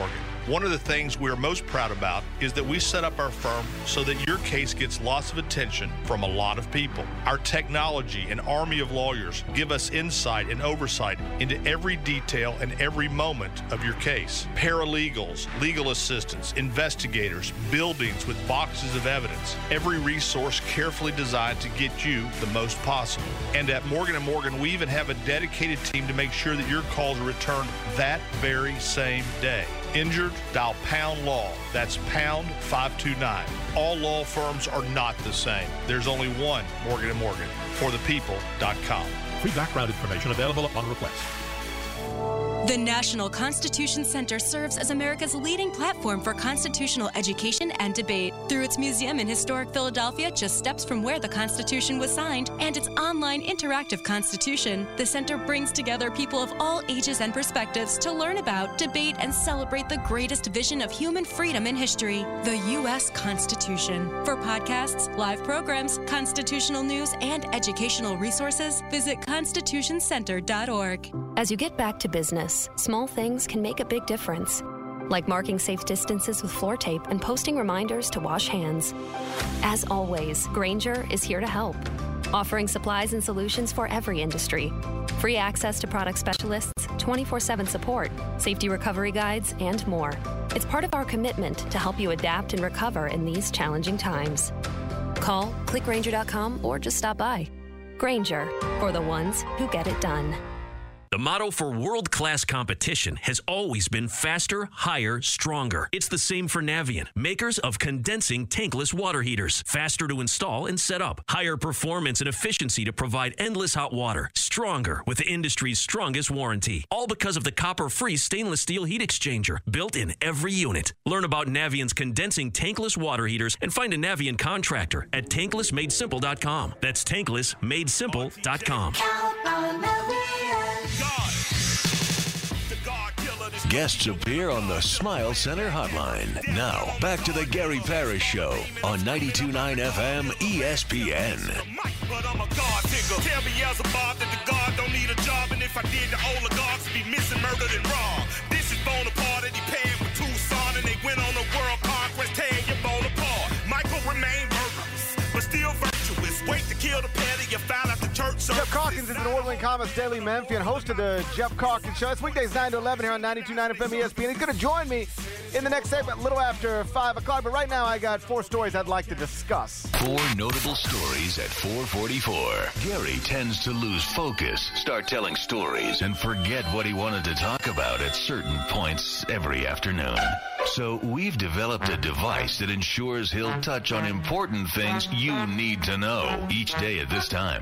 One of the things we're most proud about is that we set up our firm so that your case gets lots of attention from a lot of people. Our technology and army of lawyers give us insight and oversight into every detail and every moment of your case. Paralegals, legal assistants, investigators, buildings with boxes of evidence. Every resource carefully designed to get you the most possible. And at Morgan and Morgan, we even have a dedicated team to make sure that your calls are returned that very same day. Injured? Dial pound law. That's pound five two nine. All law firms are not the same. There's only one Morgan and Morgan. for the people dot com. Free background information available upon request. The National Constitution Center serves as America's leading platform for constitutional education and debate. Through its museum in historic Philadelphia, just steps from where the Constitution was signed, and its online interactive Constitution, the center brings together people of all ages and perspectives to learn about, debate, and celebrate the greatest vision of human freedom in history, the U S Constitution. For podcasts, live programs, constitutional news, and educational resources, visit constitution center dot org. As you get back to business, small things can make a big difference. Like marking safe distances with floor tape and posting reminders to wash hands. As always, Grainger is here to help, offering supplies and solutions for every industry. Free access to product specialists, twenty-four seven support, safety recovery guides, and more. It's part of our commitment to help you adapt and recover in these challenging times. Call, click Grainger dot com, or just stop by. Grainger, for the ones who get it done. The motto for world-class competition has always been faster, higher, stronger. It's the same for Navien, makers of condensing tankless water heaters. Faster to install and set up. Higher performance and efficiency to provide endless hot water. Stronger with the industry's strongest warranty. All because of the copper-free stainless steel heat exchanger built in every unit. Learn about Navien's condensing tankless water heaters and find a Navien contractor at tankless made simple dot com. That's tankless made simple dot com. Guests appear on the Smile Center hotline. Now, back to the Gary Parrish Show on ninety-two point nine F M E S P N. But I'm a God figure. Tell me as a Bob that the God don't need a job, and if I did, the oligarchs would be missing, murdered, and robbed. This is Bonaparte, and he paired with Tucson, and they went on a world conquest, tearing your Bonaparte. Michael remained murderous, but still virtuous. Wait to kill the petty, you found out the church service. Jeff Calkins is an award-winning columnist, Daily Memphian, host of the Jeff Calkins Show. It's weekdays nine to eleven here on ninety-two point nine F M E S P N. He's going to join me in the next segment, a little after five o'clock. But right now, I got four stories I'd like to discuss. Four notable stories at four forty-four. Gary tends to lose focus, start telling stories, and forget what he wanted to talk about at certain points every afternoon. So we've developed a device that ensures he'll touch on important things you need to know each day at this time.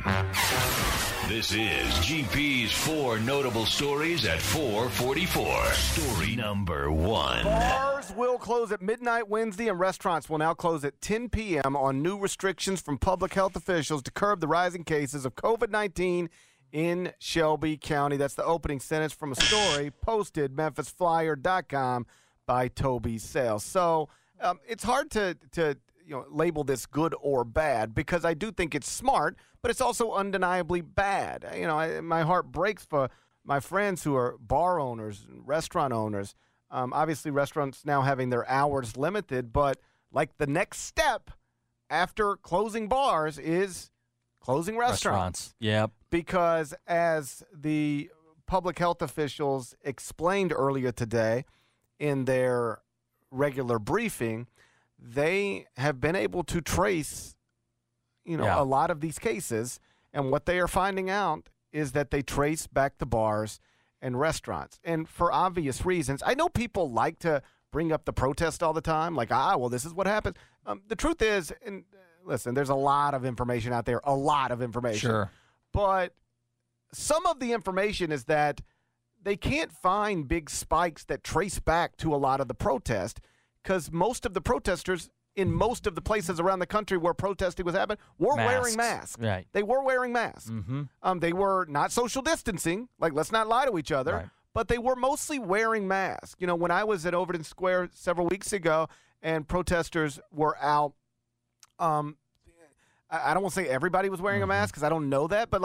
This is G P's Four Notable Stories at four forty-four. Story number one. Bars will close at midnight Wednesday, and restaurants will now close at ten p.m. on new restrictions from public health officials to curb the rising cases of COVID nineteen in Shelby County. That's the opening sentence from a story posted Memphis Flyer dot com by Toby Sales. So um, it's hard to to you know label this good or bad, because I do think it's smart, but it's also undeniably bad. You know, I, my heart breaks for my friends who are bar owners and restaurant owners. Um, obviously, restaurants now having their hours limited, but like the next step after closing bars is closing restaurants. Restaurants, yep. Because as the public health officials explained earlier today in their regular briefing, they have been able to trace, you know, Yeah. a lot of these cases, and what they are finding out is that they trace back to bars and restaurants. And for obvious reasons, I know people like to bring up the protest all the time, like, ah, well, this is what happened. Um, the truth is, and uh, listen, there's a lot of information out there, a lot of information. Sure. But some of the information is that they can't find big spikes that trace back to a lot of the protest, because most of the protesters in most of the places around the country where protesting was happening were Masks. wearing masks. Right. They were wearing masks. Mm-hmm. Um, they were not social distancing. Like, let's not lie to each other. Right. But they were mostly wearing masks. You know, when I was at Overton Square several weeks ago and protesters were out, um, I, I don't want to say everybody was wearing mm-hmm. a mask because I don't know that, but like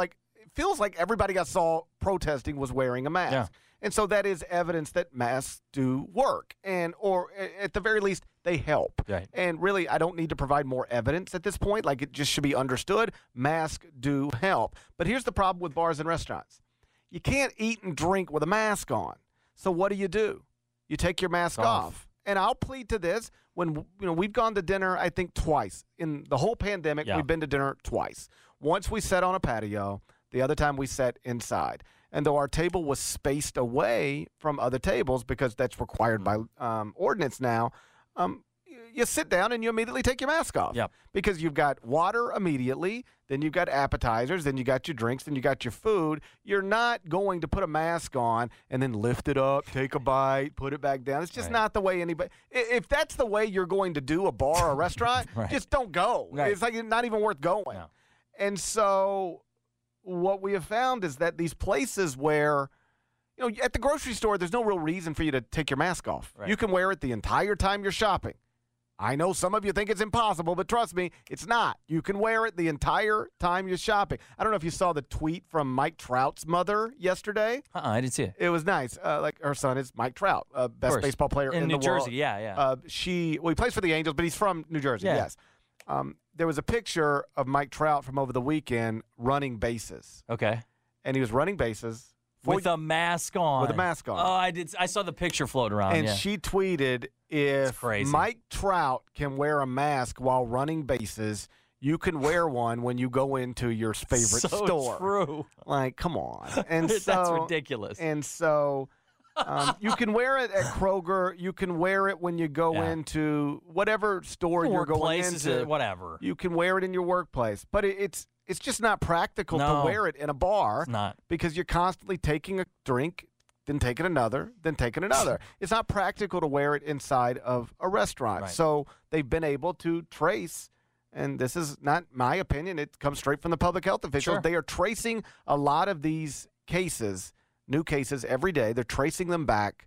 feels like everybody I saw protesting was wearing a mask. Yeah. And so that is evidence that masks do work, and or at the very least, they help. Right. And really, I don't need to provide more evidence at this point. Like, it just should be understood. Masks do help. But here's the problem with bars and restaurants. You can't eat and drink with a mask on. So what do you do? You take your mask Off. off. And I'll plead to this. When, you know, we've gone to dinner, I think, twice. In the whole pandemic, Yeah. we've been to dinner twice. Once we sat on a patio. The other time we sat inside. And though our table was spaced away from other tables because that's required by um, ordinance now, um, you sit down and you immediately take your mask off. Yep. Because you've got water immediately, then you've got appetizers, then you got your drinks, then you got your food. You're not going to put a mask on and then lift it up, take a bite, put it back down. It's just Right. not the way anybody – if that's the way you're going to do a bar or a restaurant, Right. just don't go. Right. It's like not even worth going. No. And so – what we have found is that these places where, you know, at the grocery store, there's no real reason for you to take your mask off. Right. You can wear it the entire time you're shopping. I know some of you think it's impossible, but trust me, it's not. You can wear it the entire time you're shopping. I don't know if you saw the tweet from Mike Trout's mother yesterday. Uh-uh, I didn't see it. It was nice. Uh, like her son is Mike Trout, uh, best course. baseball player in, In the New world. Jersey, yeah, yeah. Uh, she well, he plays for the Angels, but he's from New Jersey. Yeah. Yes. Um, there was a picture of Mike Trout from over the weekend running bases. Okay. And he was running bases With a mask on. With a mask on. Oh, I did. I saw the picture floating around. And yeah. she tweeted, if crazy. Mike Trout can wear a mask while running bases, you can wear one when you go into your favorite So store. true. Like, come on. And That's so, ridiculous. And so um, you can wear it at Kroger. You can wear it when you go Yeah. into whatever store you're going Workplaces, into. uh, whatever. You can wear it in your workplace. But it, it's it's just not practical No. to wear it in a bar. It's not. Because you're constantly taking a drink, then taking another, then taking another. It's not practical to wear it inside of a restaurant. Right. So they've been able to trace, and this is not my opinion, it comes straight from the public health officials. Sure. They are tracing a lot of these cases, new cases every day. They're tracing them back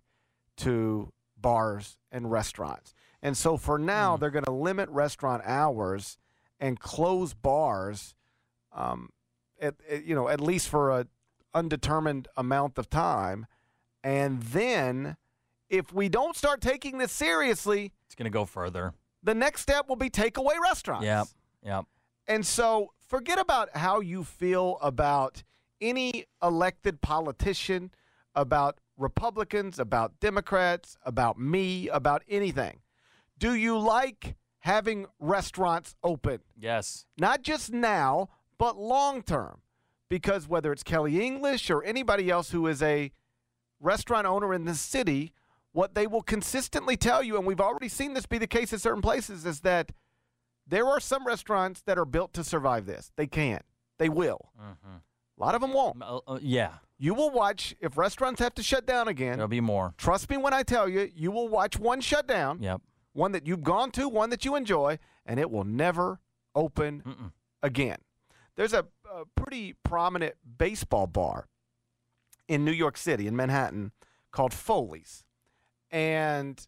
to bars and restaurants. And so for now, Mm. they're going to limit restaurant hours and close bars um, at, at, you know, at least for a undetermined amount of time. And then if we don't start taking this seriously, It's going to go further. the next step will be takeaway restaurants. Yep. Yep. And so forget about how you feel about any elected politician, about Republicans, about Democrats, about me, about anything. Do you like having restaurants open? Yes. Not just now, but long term. Because whether it's Kelly English or anybody else who is a restaurant owner in the city, what they will consistently tell you, and we've already seen this be the case in certain places, is that there are some restaurants that are built to survive this. They can. They will. Mm-hmm. A lot of them won't. Uh, uh, yeah. You will watch, if restaurants have to shut down again, There'll be more. trust me when I tell you, you will watch one shut down, Yep. one that you've gone to, one that you enjoy, and it will never open Mm-mm. again. There's a, a pretty prominent baseball bar in New York City, in Manhattan, called Foley's. And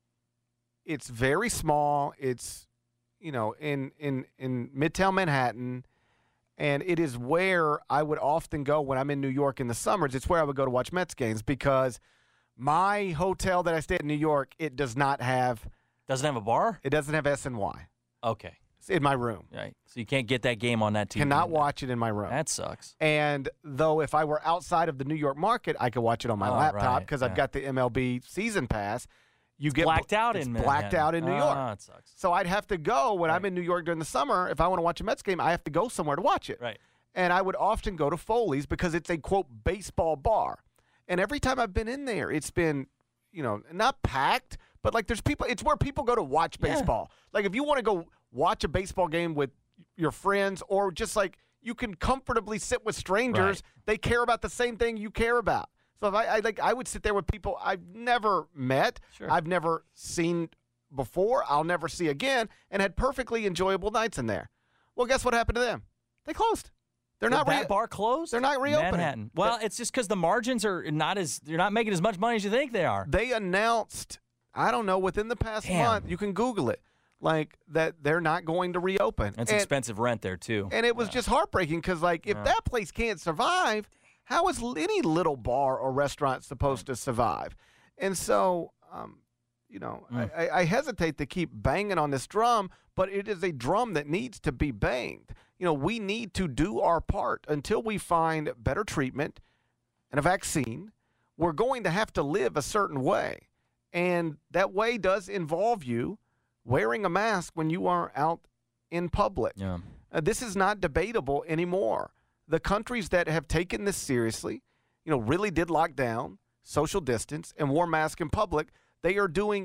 it's very small. It's, you know, in, in, in Midtown Manhattan. And it is where I would often go when I'm in New York in the summers. It's where I would go to watch Mets games because my hotel that I stay at in New York, it does not have. Doesn't have a bar? It doesn't have S N Y. Okay. It's in my room. Right. So you can't get that game on that T V. Cannot watch it in my room. That sucks. And though if I were outside of the New York market, I could watch it on my Oh, laptop right, because yeah. I've got the M L B season pass. You It's get blacked out it's in blacked Manhattan. out in New York. Ah, it sucks. So I'd have to go when I'm in New York during the summer. If I want to watch a Mets game, I have to go somewhere to watch it. Right. And I would often go to Foley's because it's a, quote, baseball bar. And every time I've been in there, it's been, you know, not packed, but like there's people, it's where people go to watch Yeah. baseball. Like if you want to go watch a baseball game with your friends or just like you can comfortably sit with strangers, Right. they care about the same thing you care about. So if I, I like, I would sit there with people I've never met, Sure. I've never seen before, I'll never see again, and had perfectly enjoyable nights in there. Well, guess what happened to them? They closed. They're Did not that re- bar closed? They're not reopening. Manhattan. Well, it's just because the margins are not as you're not making as much money as you think they are. They announced, I don't know, within the past Damn. month, you can Google it, like that they're not going to reopen. It's and, expensive rent there too. And it was yeah. just heartbreaking because, like, if yeah. that place can't survive, how is any little bar or restaurant supposed to survive? And so, um, you know, mm. I, I hesitate to keep banging on this drum, but it is a drum that needs to be banged. You know, we need to do our part until we find better treatment and a vaccine. We're going to have to live a certain way. And that way does involve you wearing a mask when you are out in public. Yeah. Uh, this is not debatable anymore. The countries that have taken this seriously, you know, really did lock down, social distance, and wore masks in public, they are doing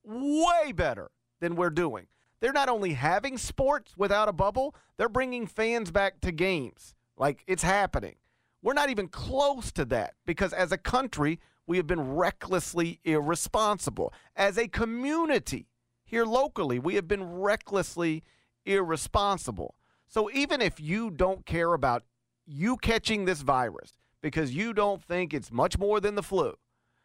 way better than we're doing. They're not only having sports without a bubble, they're bringing fans back to games. Like, it's happening. We're not even close to that because as a country, we have been recklessly irresponsible. As a community here locally, we have been recklessly irresponsible. So even if you don't care about you catching this virus because you don't think it's much more than the flu,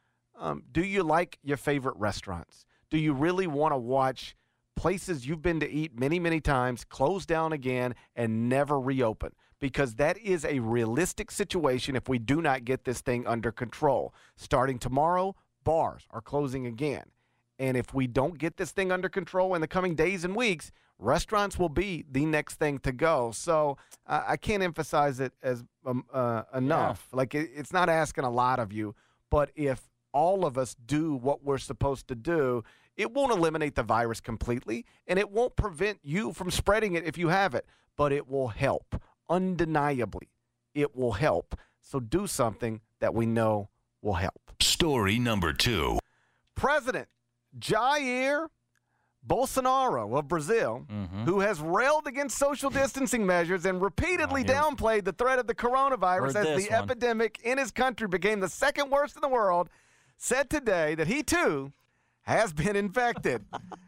um, do you like your favorite restaurants? Do you really want to watch places you've been to eat many, many times close down again and never reopen? Because that is a realistic situation if we do not get this thing under control. Starting tomorrow, bars are closing again. And if we don't get this thing under control in the coming days and weeks, restaurants will be the next thing to go. So uh, I can't emphasize it as um, uh, enough. Yeah. Like, it, it's not asking a lot of you, but if all of us do what we're supposed to do, it won't eliminate the virus completely, and it won't prevent you from spreading it if you have it, but it will help. Undeniably, it will help. So do something that we know will help. Story number two. President Jair Bolsonaro of Brazil, mm-hmm. who has railed against social distancing measures and repeatedly oh, downplayed the threat of the coronavirus as the one. epidemic in his country became the second worst in the world, said today that he, too, has been infected.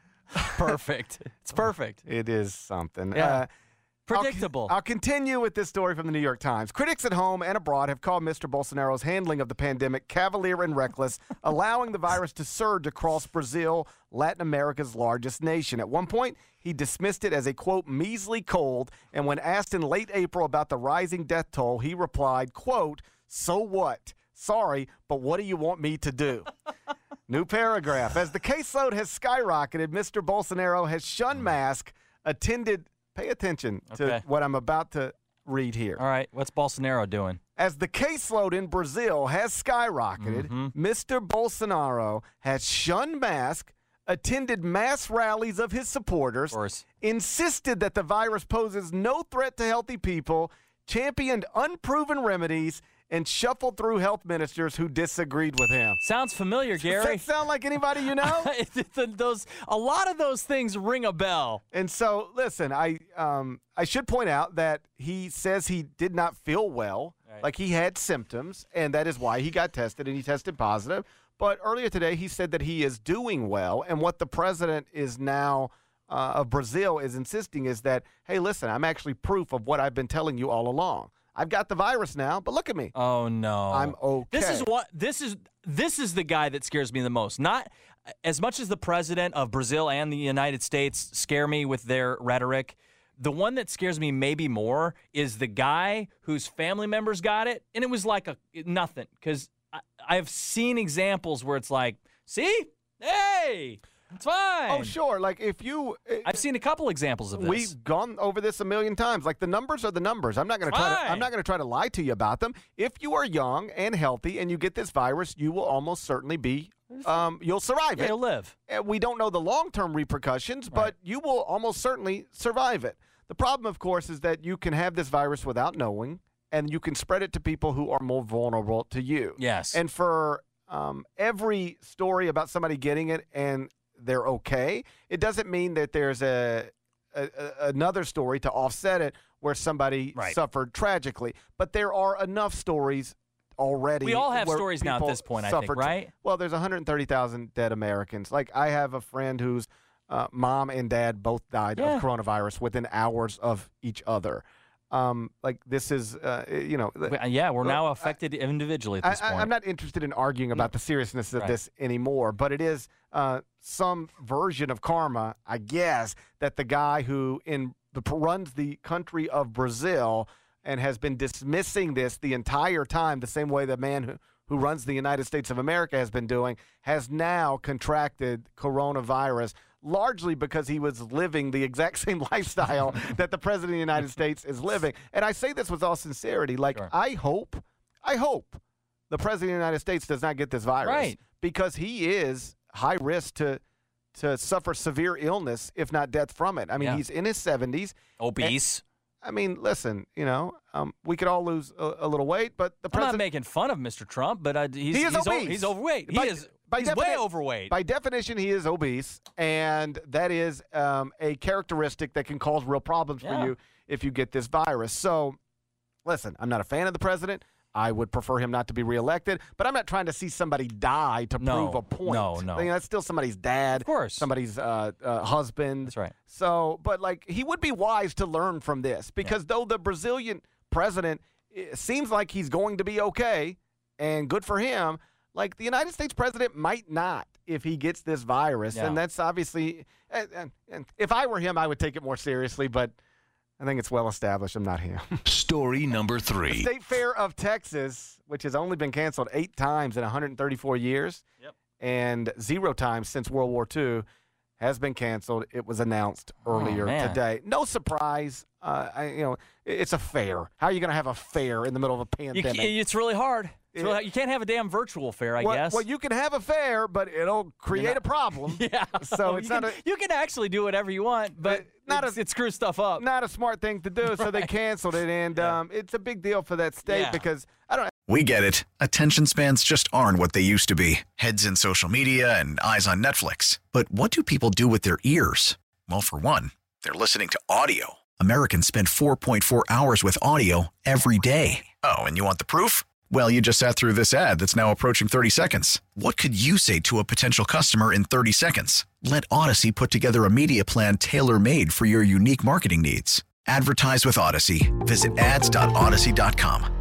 Perfect. It's perfect. It is something. Yeah. Uh, Predictable. I'll, I'll continue with this story from the New York Times. Critics at home and abroad have called Mister Bolsonaro's handling of the pandemic cavalier and reckless, allowing the virus to surge across Brazil, Latin America's largest nation. At one point, he dismissed it as a, quote, measly cold, and when asked in late April about the rising death toll, he replied, quote, so what? Sorry, but what do you want me to do? New paragraph. As the caseload has skyrocketed, Mister Bolsonaro has shunned masks, attended... Pay attention to okay. what I'm about to read here. All right. What's Bolsonaro doing? As the caseload in Brazil has skyrocketed, mm-hmm. Mister Bolsonaro has shunned masks, attended mass rallies of his supporters, of insisted that the virus poses no threat to healthy people, championed unproven remedies, and shuffled through health ministers who disagreed with him. Sounds familiar, Gary. Does that sound like anybody you know? those a lot of those things ring a bell. And so, listen, I um I should point out that he says he did not feel well, right. like he had symptoms, and that is why he got tested, and he tested positive. But earlier today, he said that he is doing well, and what the president is now uh, of Brazil is insisting is that, hey, listen, I'm actually proof of what I've been telling you all along. I've got the virus now, but look at me. Oh no, I'm okay. This is what this is. This is the guy that scares me the most. Not as much as the president of Brazil and the United States scare me with their rhetoric. The one that scares me maybe more is the guy whose family members got it, and it was like a nothing. Because I've seen examples where it's like, see, hey. It's fine. Oh, sure. Like, if you... I've seen a couple examples of this. We've gone over this a million times. Like, the numbers are the numbers. I'm not going to try to I'm not going to try to lie to you about them. If you are young and healthy and you get this virus, you will almost certainly be... Um, you'll survive yeah, it. You'll live. And we don't know the long-term repercussions, right. but you will almost certainly survive it. The problem, of course, is that you can have this virus without knowing, and you can spread it to people who are more vulnerable to you. Yes. And for um, every story about somebody getting it and they're okay, it doesn't mean that there's a, a, a another story to offset it where somebody right. suffered tragically. But there are enough stories already. We all have stories now at this point, I think, right? Well, there's one hundred thirty thousand dead Americans. Like, I have a friend whose uh, mom and dad both died yeah. of coronavirus within hours of each other. Um, like this is, uh, you know. Yeah, we're now affected I, individually at this I, point. I'm not interested in arguing about the seriousness of right. this anymore, but it is uh, some version of karma, I guess, that the guy who in the runs the country of Brazil and has been dismissing this the entire time, the same way the man who, who runs the United States of America has been doing, has now contracted coronavirus, largely because he was living the exact same lifestyle that the President of the United States is living. And I say this with all sincerity. Like, sure. I hope, I hope the President of the United States does not get this virus. Right. Because he is high risk to to suffer severe illness, if not death from it. I mean, yeah. he's in his seventies. Obese. And, I mean, listen, you know, um, we could all lose a, a little weight, but the president. I'm not making fun of Mister Trump, but uh, he's, he is he's, obese. O- he's overweight. By, he is by he's defini- way overweight. By definition, he is obese, and that is um, a characteristic that can cause real problems yeah. for you if you get this virus. So, listen, I'm not a fan of the president. I would prefer him not to be reelected, but I'm not trying to see somebody die to no, prove a point. No, no. I mean, that's still somebody's dad. Of course. Somebody's uh, uh, husband. That's right. So, but, like, he would be wise to learn from this because yeah. though the Brazilian president it seems like he's going to be okay and good for him, like, the United States president might not if he gets this virus. Yeah. And that's obviously and, and, and if I were him, I would take it more seriously, but I think it's well established I'm not him. Story number three. The State Fair of Texas, which has only been canceled eight times in one hundred thirty-four years yep. and zero times since World War Two, has been canceled. It was announced earlier oh, today. No surprise. Uh, I, you know, it's a fair. How are you going to have a fair in the middle of a pandemic? You, it's really hard. It's really, you can't have a damn virtual fair, I well, guess. Well, you can have a fair, but it'll create not, a problem. Yeah. So it's you not can, a. You can actually do whatever you want, but not a, it screws stuff up. Not a smart thing to do. Right. So they canceled it, and yeah. um, it's a big deal for that state yeah. because I don't. We get it. Attention spans just aren't what they used to be. Heads in social media and eyes on Netflix. But what do people do with their ears? Well, for one, they're listening to audio. Americans spend four point four hours with audio every day. Oh, and you want the proof? Well, you just sat through this ad that's now approaching thirty seconds. What could you say to a potential customer in thirty seconds? Let Odyssey put together a media plan tailor-made for your unique marketing needs. Advertise with Odyssey. Visit ads dot odyssey dot com.